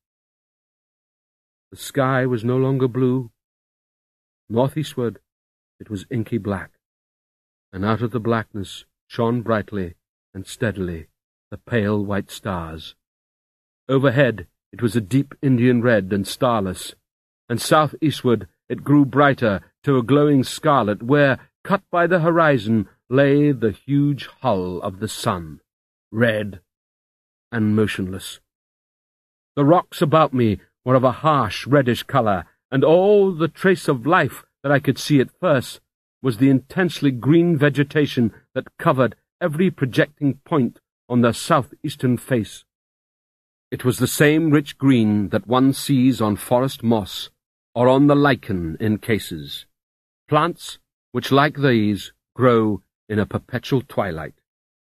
S1: The sky was no longer blue. Northeastward it was inky black, and out of the blackness shone brightly and steadily the pale white stars. Overhead it was a deep Indian red and starless, and southeastward it grew brighter to a glowing scarlet, where, cut by the horizon, lay the huge hull of the sun, red and motionless. The rocks about me were of a harsh reddish colour, and all the trace of life that I could see at first was the intensely green vegetation that covered every projecting point on the southeastern face. It was the same rich green that one sees on forest moss or on the lichen in cases, plants which, like these, grow in a perpetual twilight.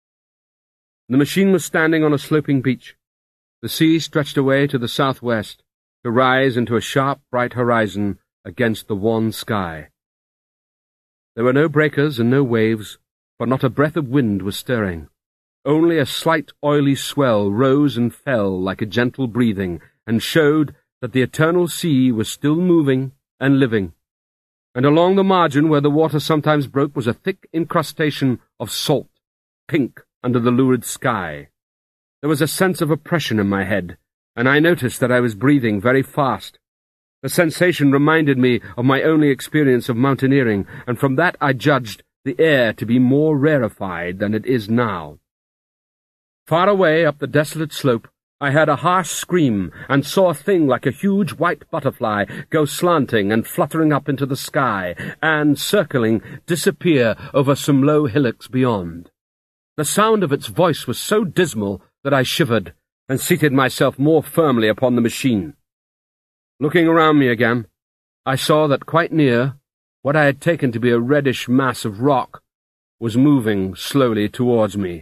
S1: The machine was standing on a sloping beach. The sea stretched away to the southwest, to rise into a sharp, bright horizon against the wan sky. There were no breakers and no waves, for not a breath of wind was stirring. Only a slight oily swell rose and fell like a gentle breathing, and showed that the eternal sea was still moving and living. And along the margin where the water sometimes broke was a thick incrustation of salt, pink under the lurid sky. There was a sense of oppression in my head, and I noticed that I was breathing very fast. The sensation reminded me of my only experience of mountaineering, and from that I judged the air to be more rarefied than it is now. Far away up the desolate slope, I heard a harsh scream, and saw a thing like a huge white butterfly go slanting and fluttering up into the sky, and, circling, disappear over some low hillocks beyond. The sound of its voice was so dismal that I shivered, and seated myself more firmly upon the machine. Looking around me again, I saw that quite near, what I had taken to be a reddish mass of rock was moving slowly towards me.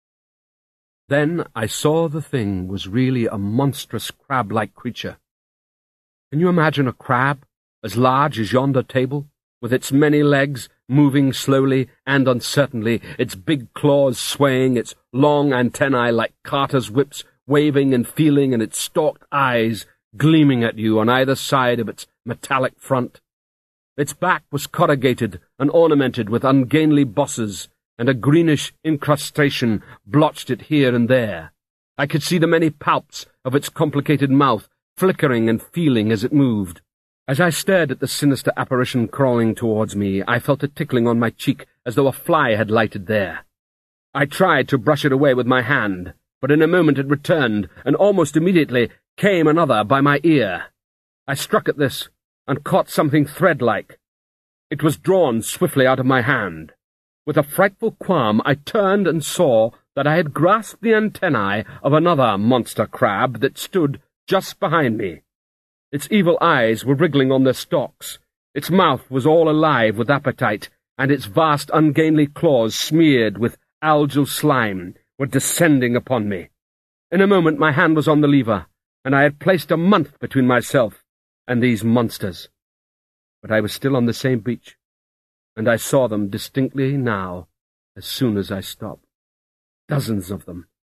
S1: Then I saw the thing was really a monstrous crab-like creature. Can you imagine a crab as large as yonder table, with its many legs moving slowly and uncertainly, its big claws swaying, its long antennae like carters' whips waving and feeling, and its stalked eyes gleaming at you on either side of its metallic front? Its back was corrugated and ornamented with ungainly bosses, and a greenish incrustation blotched it here and there. I could see the many palps of its complicated mouth flickering and feeling as it moved. As I stared at the sinister apparition crawling towards me, I felt a tickling on my cheek as though a fly had lighted there. I tried to brush it away with my hand, but in a moment it returned, and almost immediately came another by my ear. I struck at this, and caught something thread-like. It was drawn swiftly out of my hand. With a frightful qualm, I turned and saw that I had grasped the antennae of another monster crab that stood just behind me. Its evil eyes were wriggling on their stalks, its mouth was all alive with appetite, and its vast ungainly claws, smeared with algal slime, were descending upon me. In a moment my hand was on the lever, and I had placed a month between myself and these monsters. But I was still on the same beach, and I saw them distinctly now as soon as I stopped. Dozens of them,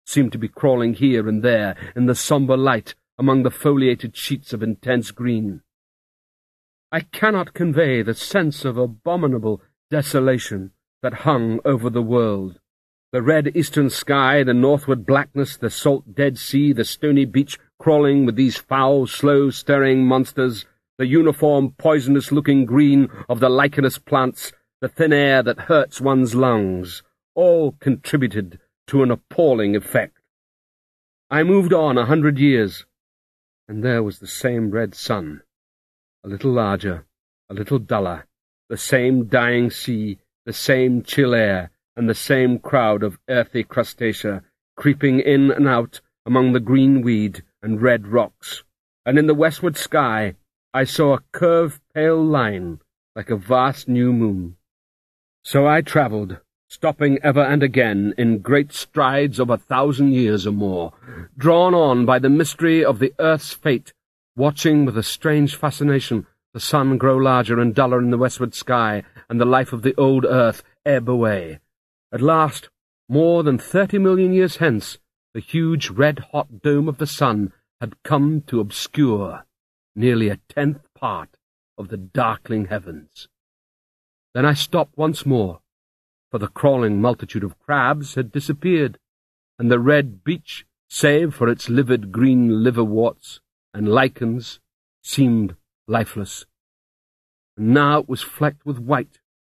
S1: seemed to be crawling here and there in the sombre light among the foliated sheets of intense green. I cannot convey the sense of abominable desolation that hung over the world. The red eastern sky, the northward blackness, the salt Dead Sea, the stony beach crawling with these foul, slow-stirring monsters, the uniform, poisonous-looking green of the lichenous plants, the thin air that hurts one's lungs, all contributed to an appalling effect. I moved on a hundred years, and there was the same red sun, a little larger, a little duller, the same dying sea, the same chill air, and the same crowd of earthy crustacea creeping in and out among the green weed and red rocks, and in the westward sky I saw a curved pale line like a vast new moon. So I travelled, stopping ever and again in great strides of a thousand years or more, drawn on by the mystery of the earth's fate, watching with a strange fascination the sun grow larger and duller in the westward sky, and the life of the old earth ebb away. At last, more than thirty million years hence, the huge red-hot dome of the sun had come to obscure nearly a tenth part of the darkling heavens. Then I stopped once more, for the crawling multitude of crabs had disappeared, and the red beach, save for its livid green liverworts and lichens, seemed lifeless. And now it was flecked with white.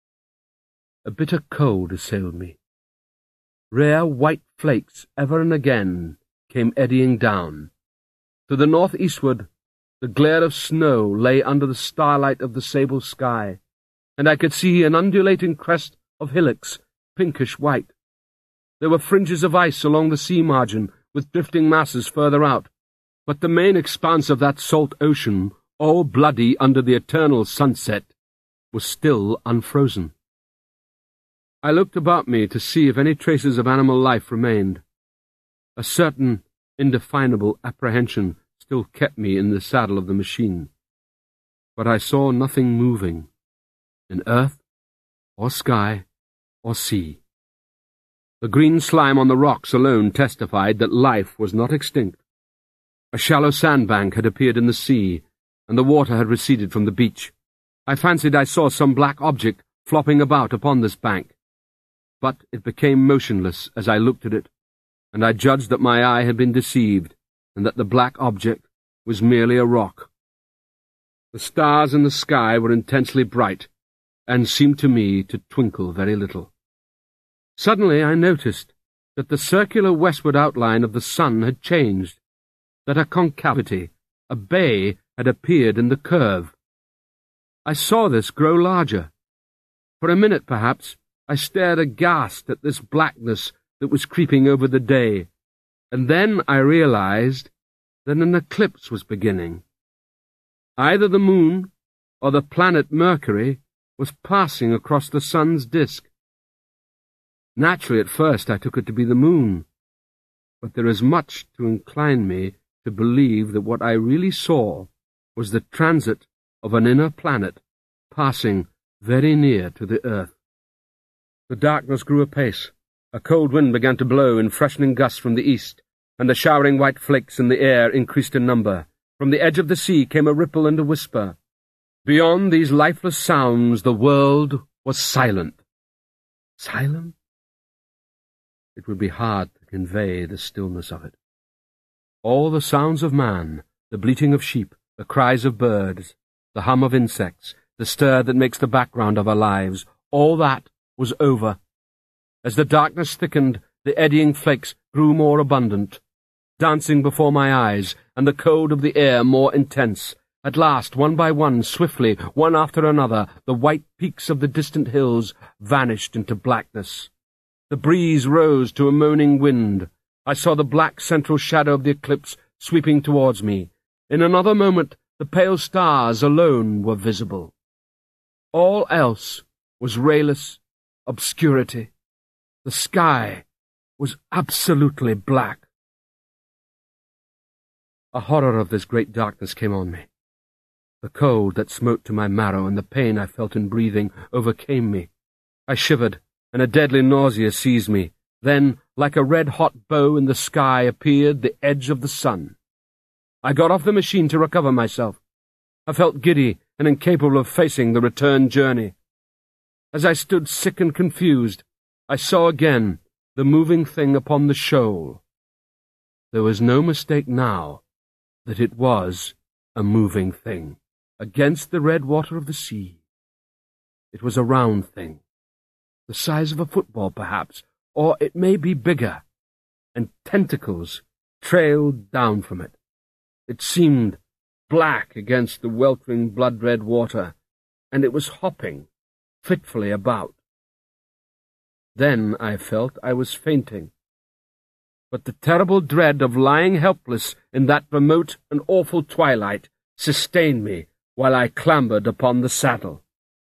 S1: A bitter cold assailed me. Rare white flakes ever and again came eddying down. To the north-eastward, the glare of snow lay under the starlight of the sable sky, and I could see an undulating crest of hillocks, pinkish-white. There were fringes of ice along the sea margin, with drifting masses further out, but the main expanse of that salt ocean, all bloody under the eternal sunset, was still unfrozen. I looked about me to see if any traces of animal life remained. A certain indefinable apprehension still kept me in the saddle of the machine, but I saw nothing moving, in earth, or sky, or sea. The green slime on the rocks alone testified that life was not extinct. A shallow sandbank had appeared in the sea, and the water had receded from the beach. I fancied I saw some black object flopping about upon this bank, but it became motionless as I looked at it, and I judged that my eye had been deceived, and that the black object was merely a rock. The stars in the sky were intensely bright, and seemed to me to twinkle very little. Suddenly I noticed that the circular westward outline of the sun had changed, that a concavity, a bay, had appeared in the curve. I saw this grow larger. For a minute, perhaps, I stared aghast at this blackness that was creeping over the day, and then I realized that an eclipse was beginning. Either the moon or the planet Mercury was passing across the sun's disk. Naturally, at first I took it to be the moon, but there is much to incline me to believe that what I really saw was the transit of an inner planet passing very near to the earth. The darkness grew apace. A cold wind began to blow in freshening gusts from the east, and the showering white flakes in the air increased in number. From the edge of the sea came a ripple and a whisper. Beyond these lifeless sounds the world was silent. Silent? It would be hard to convey the stillness of it. All the sounds of man, the bleating of sheep, the cries of birds, the hum of insects, the stir that makes the background of our lives, all that was over. As the darkness thickened, the eddying flakes grew more abundant, dancing before my eyes, and the cold of the air more intense. At last, one by one, swiftly, one after another, the white peaks of the distant hills vanished into blackness. The breeze rose to a moaning wind. I saw the black central shadow of the eclipse sweeping towards me. In another moment, the pale stars alone were visible. All else was rayless obscurity. The sky was absolutely black. A horror of this great darkness came on me. The cold that smote to my marrow and the pain I felt in breathing overcame me. I shivered, and a deadly nausea seized me. Then, like a red-hot bow in the sky, appeared the edge of the sun. I got off the machine to recover myself. I felt giddy and incapable of facing the return journey. As I stood sick and confused, I saw again the moving thing upon the shoal. There was no mistake now that it was a moving thing against the red water of the sea. It was a round thing, the size of a football perhaps, or it may be bigger, and tentacles trailed down from it. It seemed black against the weltering blood-red water, and it was hopping fitfully about. Then I felt I was fainting. But the terrible dread of lying helpless in that remote and awful twilight sustained me while I clambered upon the saddle.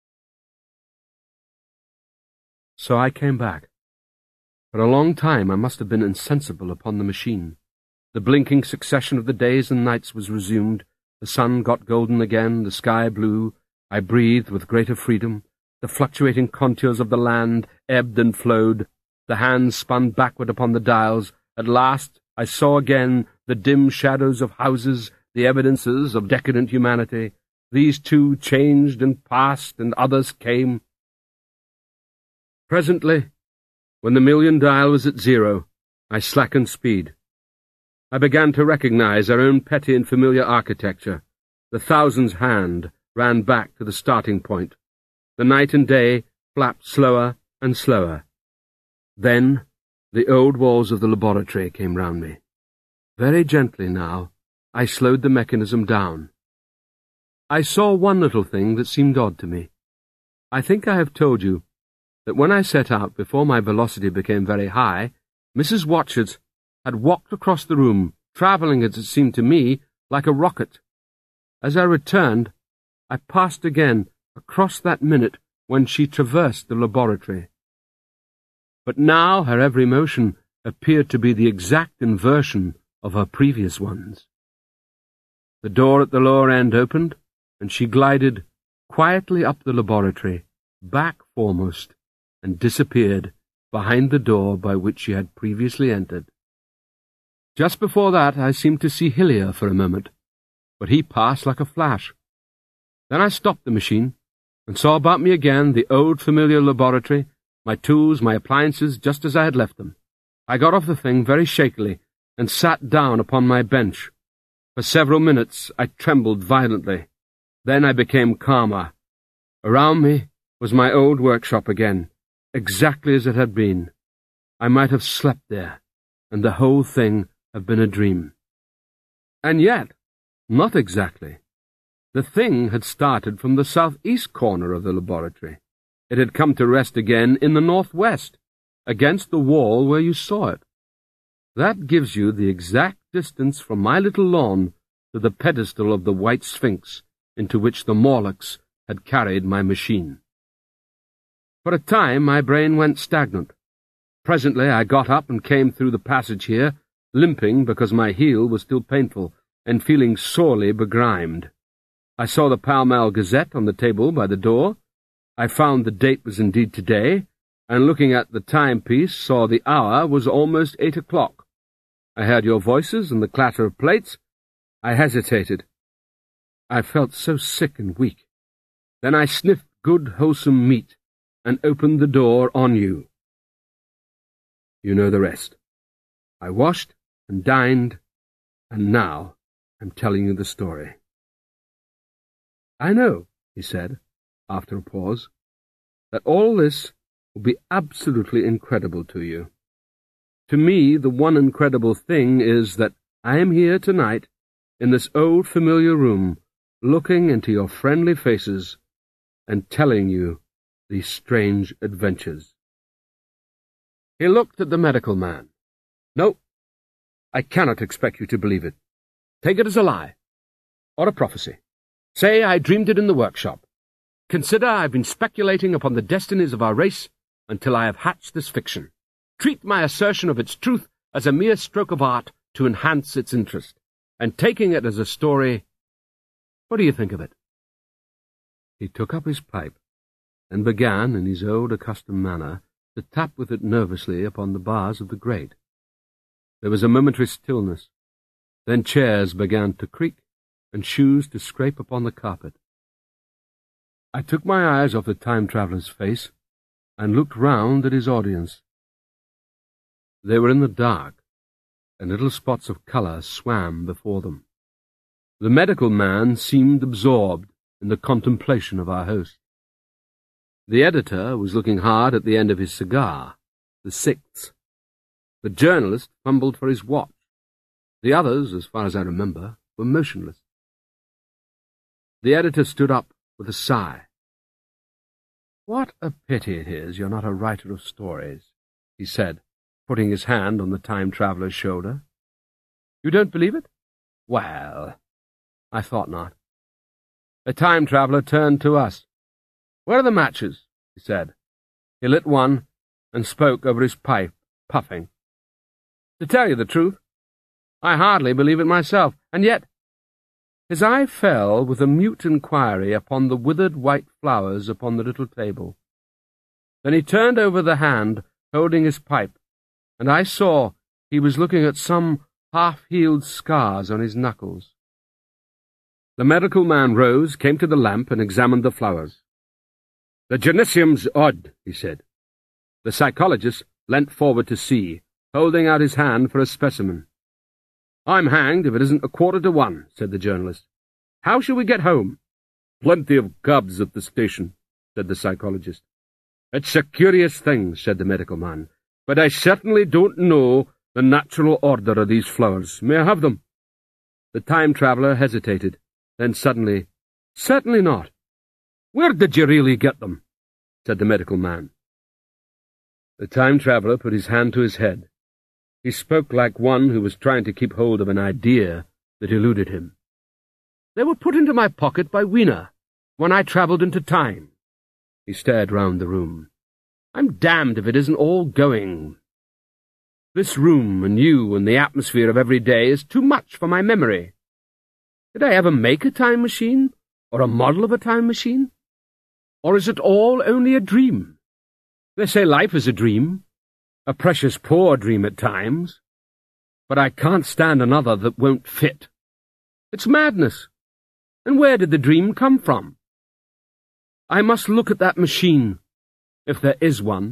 S1: So I came back. For a long time I must have been insensible upon the machine. The blinking succession of the days and nights was resumed. The sun got golden again, the sky blue. I breathed with greater freedom. The fluctuating contours of the land ebbed and flowed. The hands spun backward upon the dials. At last I saw again the dim shadows of houses, the evidences of decadent humanity. These too changed and passed, and others came. Presently, when the million dial was at zero, I slackened speed. I began to recognize our own petty and familiar architecture. The thousand's hand ran back to the starting point. The night and day flapped slower and slower. Then the old walls of the laboratory came round me. Very gently now, I slowed the mechanism down. I saw one little thing that seemed odd to me. I think I have told you that when I set out before my velocity became very high, Missus Watchett had walked across the room, travelling, as it seemed to me, like a rocket. As I returned, I passed again across that minute when she traversed the laboratory. But now her every motion appeared to be the exact inversion of her previous ones. The door at the lower end opened, and she glided quietly up the laboratory, back foremost, and disappeared behind the door by which she had previously entered. Just before that I seemed to see Hillier for a moment, but he passed like a flash. Then I stopped the machine, and saw about me again the old familiar laboratory, my tools, my appliances, just as I had left them. I got off the thing very shakily, and sat down upon my bench. For several minutes I trembled violently. Then I became calmer. Around me was my old workshop again, exactly as it had been. I might have slept there, and the whole thing have been a dream. And yet, not exactly. The thing had started from the southeast corner of the laboratory. It had come to rest again in the northwest, against the wall where you saw it. That gives you the exact distance from my little lawn to the pedestal of the White Sphinx into which the Morlocks had carried my machine. For a time my brain went stagnant. Presently I got up and came through the passage here, limping because my heel was still painful, and feeling sorely begrimed. I saw the Pall Mall Gazette on the table by the door. I found the date was indeed today, and looking at the timepiece saw the hour was almost eight o'clock. I heard your voices and the clatter of plates. I hesitated. I felt so sick and weak. Then I sniffed good wholesome meat, and opened the door on you. You know the rest. I washed and dined, and now I'm telling you the story. I know, he said, after a pause, that all this will be absolutely incredible to you. To me, the one incredible thing is that I am here tonight, in this old familiar room, looking into your friendly faces and telling you these strange adventures. He looked at the medical man. No, I cannot expect you to believe it. Take it as a lie, or a prophecy. Say I dreamed it in the workshop. Consider I've been speculating upon the destinies of our race until I have hatched this fiction. Treat my assertion of its truth as a mere stroke of art to enhance its interest, and taking it as a story, what do you think of it? He took up his pipe, and began, in his old accustomed manner, to tap with it nervously upon the bars of the grate. There was a momentary stillness. Then chairs began to creak, and shoes to scrape upon the carpet. I took my eyes off the time-traveller's face, and looked round at his audience. They were in the dark, and little spots of colour swam before them. The medical man seemed absorbed in the contemplation of our host. The editor was looking hard at the end of his cigar, the sixth. The journalist fumbled for his watch. The others, as far as I remember, were motionless. The editor stood up with a sigh. "What a pity it is you're not a writer of stories," he said, putting his hand on the time-traveller's shoulder. "You don't believe it? Well, I thought not." The time-traveller turned to us. "Where are the matches?" he said. He lit one and spoke over his pipe, puffing. "To tell you the truth, I hardly believe it myself, and yet—" His eye fell with a mute inquiry upon the withered white flowers upon the little table. Then he turned over the hand holding his pipe, and I saw he was looking at some half-healed scars on his knuckles. The medical man rose, came to the lamp, and examined the flowers. "The gynecium's odd," he said. The psychologist leant forward to see, holding out his hand for a specimen. "I'm hanged if it isn't a quarter to one," said the journalist. "How shall we get home?" "Plenty of cabs at the station," said the psychologist. "It's a curious thing," said the medical man, "but I certainly don't know the natural order of these flowers. May I have them?" The time-traveller hesitated, then suddenly, "Certainly not." "Where did you really get them?" said the medical man. The time-traveller put his hand to his head. He spoke like one who was trying to keep hold of an idea that eluded him. "They were put into my pocket by Wiener when I travelled into time." He stared round the room. "I'm damned if it isn't all going. This room and you and the atmosphere of every day is too much for my memory. Did I ever make a time machine, or a model of a time machine? Or is it all only a dream? They say life is a dream, a precious poor dream at times, but I can't stand another that won't fit. It's madness. And where did the dream come from? I must look at that machine, if there is one."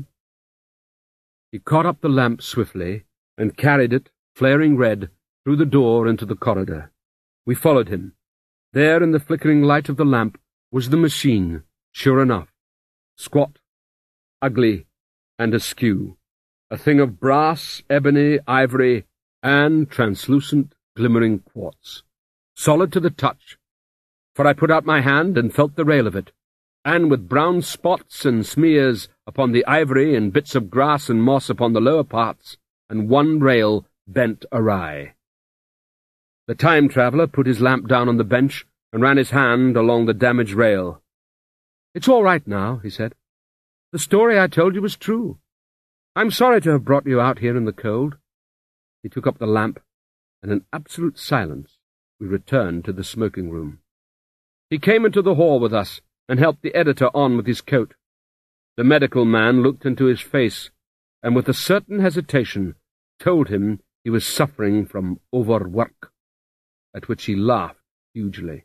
S1: He caught up the lamp swiftly and carried it, flaring red, through the door into the corridor. We followed him. There in the flickering light of the lamp was the machine, sure enough, squat, ugly, and askew, a thing of brass, ebony, ivory, and translucent, glimmering quartz, solid to the touch, for I put out my hand and felt the rail of it, and with brown spots and smears upon the ivory and bits of grass and moss upon the lower parts, and one rail bent awry. The time-traveller put his lamp down on the bench and ran his hand along the damaged rail. "It's all right now," he said. "The story I told you was true. I'm sorry to have brought you out here in the cold." He took up the lamp, and in absolute silence we returned to the smoking-room. He came into the hall with us and helped the editor on with his coat. The medical man looked into his face, and with a certain hesitation told him he was suffering from overwork, at which he laughed hugely.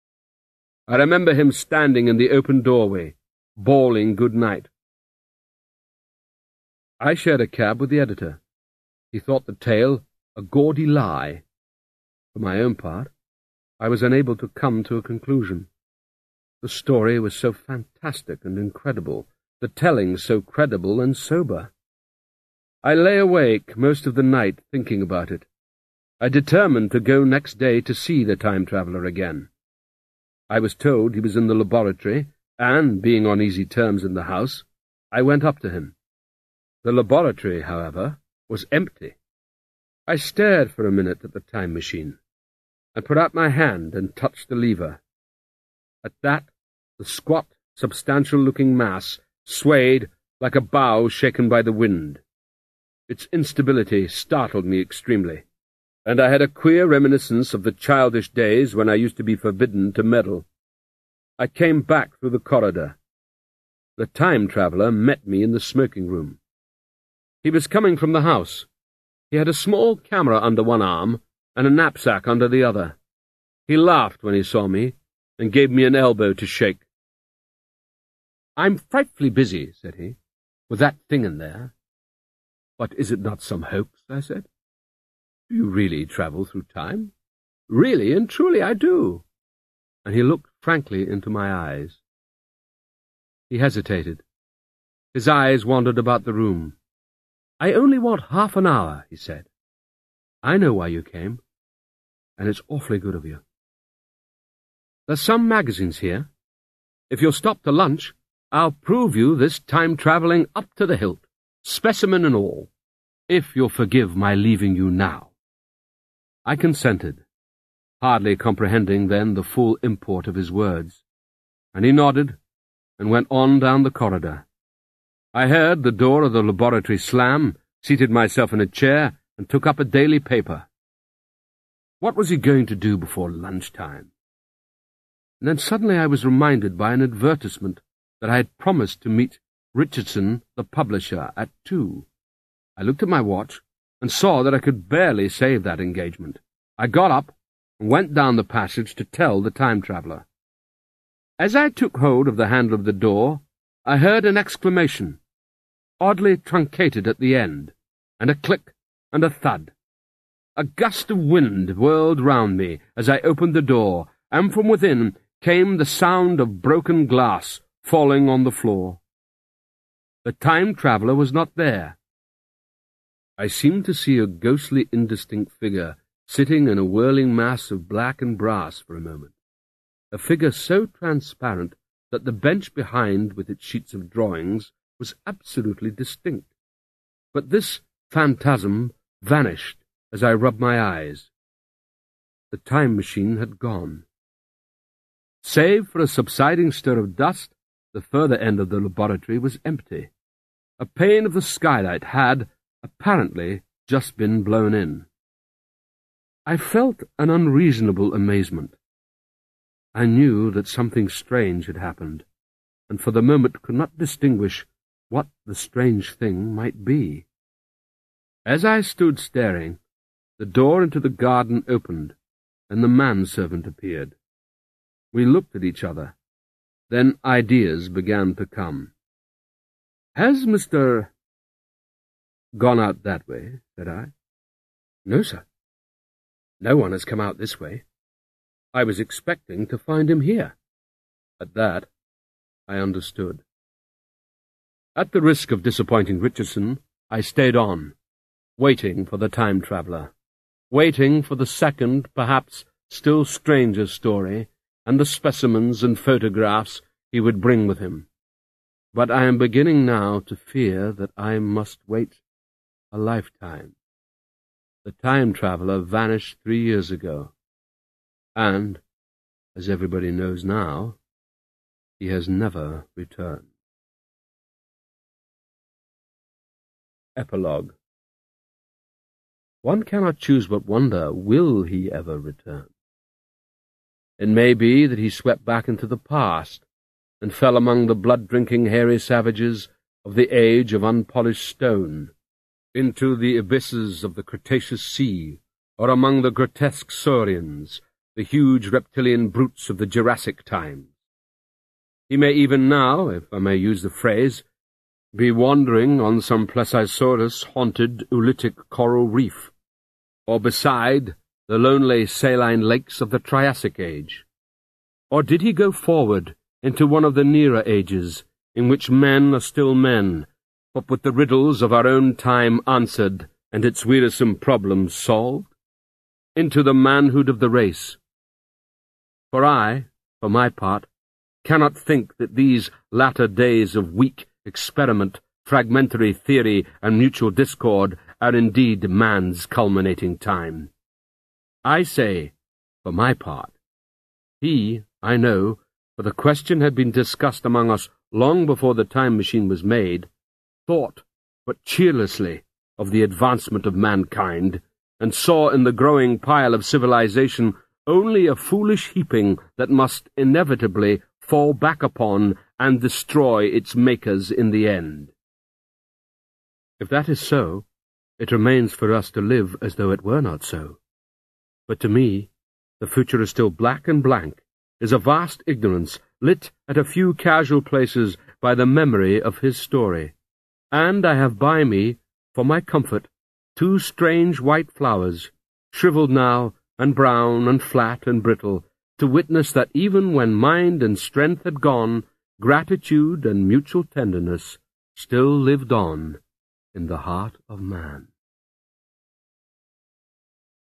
S1: I remember him standing in the open doorway, bawling good night. I shared a cab with the editor. He thought the tale a gaudy lie. For my own part, I was unable to come to a conclusion. The story was so fantastic and incredible, the telling so credible and sober. I lay awake most of the night thinking about it. I determined to go next day to see the time-traveller again. I was told he was in the laboratory, and, being on easy terms in the house, I went up to him. The laboratory, however, was empty. I stared for a minute at the time machine, and put out my hand and touched the lever. At that, the squat, substantial-looking mass swayed like a bough shaken by the wind. Its instability startled me extremely, and I had a queer reminiscence of the childish days when I used to be forbidden to meddle. I came back through the corridor. The time-traveller met me in the smoking-room. He was coming from the house. He had a small camera under one arm and a knapsack under the other. He laughed when he saw me and gave me an elbow to shake. "I'm frightfully busy," said he, "with that thing in there." "But is it not some hoax?" I said. "Do you really travel through time?" "Really and truly I do." And he looked frankly into my eyes. He hesitated. His eyes wandered about the room. "I only want half an hour," he said. "I know why you came, and it's awfully good of you. There's some magazines here. If you'll stop to lunch, I'll prove you this time-travelling up to the hilt, specimen and all, if you'll forgive my leaving you now." I consented, hardly comprehending then the full import of his words, and he nodded and went on down the corridor. I heard the door of the laboratory slam, seated myself in a chair, and took up a daily paper. What was he going to do before lunchtime? And then suddenly I was reminded by an advertisement that I had promised to meet Richardson, the publisher, at two. I looked at my watch and saw that I could barely save that engagement. I got up and went down the passage to tell the time-traveller. As I took hold of the handle of the door, I heard an exclamation, oddly truncated at the end, and a click and a thud. A gust of wind whirled round me as I opened the door, and from within came the sound of broken glass falling on the floor. The time-traveller was not there. I seemed to see a ghostly indistinct figure sitting in a whirling mass of black and brass for a moment, a figure so transparent that the bench behind with its sheets of drawings was absolutely distinct. But this phantasm vanished as I rubbed my eyes. The time machine had gone. Save for a subsiding stir of dust, the further end of the laboratory was empty. A pane of the skylight had, apparently, just been blown in. I felt an unreasonable amazement. I knew that something strange had happened, and for the moment could not distinguish what the strange thing might be. As I stood staring, the door into the garden opened, and the manservant appeared. We looked at each other. Then ideas began to come. "Has Mister gone out that way?" said I. "No, sir. No one has come out this way. I was expecting to find him here." At that, I understood. At the risk of disappointing Richardson, I stayed on, waiting for the time-traveller, waiting for the second, perhaps still stranger story, and the specimens and photographs he would bring with him. But I am beginning now to fear that I must wait a lifetime. The time-traveller vanished three years ago, and, as everybody knows now, he has never returned. Epilogue. One cannot choose but wonder, will he ever return? It may be that he swept back into the past, and fell among the blood-drinking hairy savages of the age of unpolished stone, into the abysses of the Cretaceous Sea, or among the grotesque saurians, the huge reptilian brutes of the Jurassic times. He may even now, if I may use the phrase, be wandering on some plesiosaurus-haunted oolitic coral reef, or beside the lonely saline lakes of the Triassic age. Or did he go forward into one of the nearer ages, in which men are still men, but with the riddles of our own time answered and its wearisome problems solved? Into the manhood of the race. For I, for my part, cannot think that these latter days of weak experiment, fragmentary theory, and mutual discord are indeed man's culminating time. I say, for my part, he, I know, for the question had been discussed among us long before the time machine was made, thought, but cheerlessly, of the advancement of mankind, and saw in the growing pile of civilization only a foolish heaping that must inevitably fall back upon and destroy its makers in the end. If that is so, it remains for us to live as though it were not so. But to me, the future is still black and blank, is a vast ignorance, lit at a few casual places by the memory of his story. And I have by me, for my comfort, two strange white flowers, shriveled now, and brown, and flat, and brittle, to witness that even when mind and strength had gone, gratitude and mutual tenderness still lived on in the heart of man.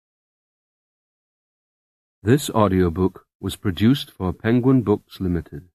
S1: This audiobook was produced for Penguin Books Limited.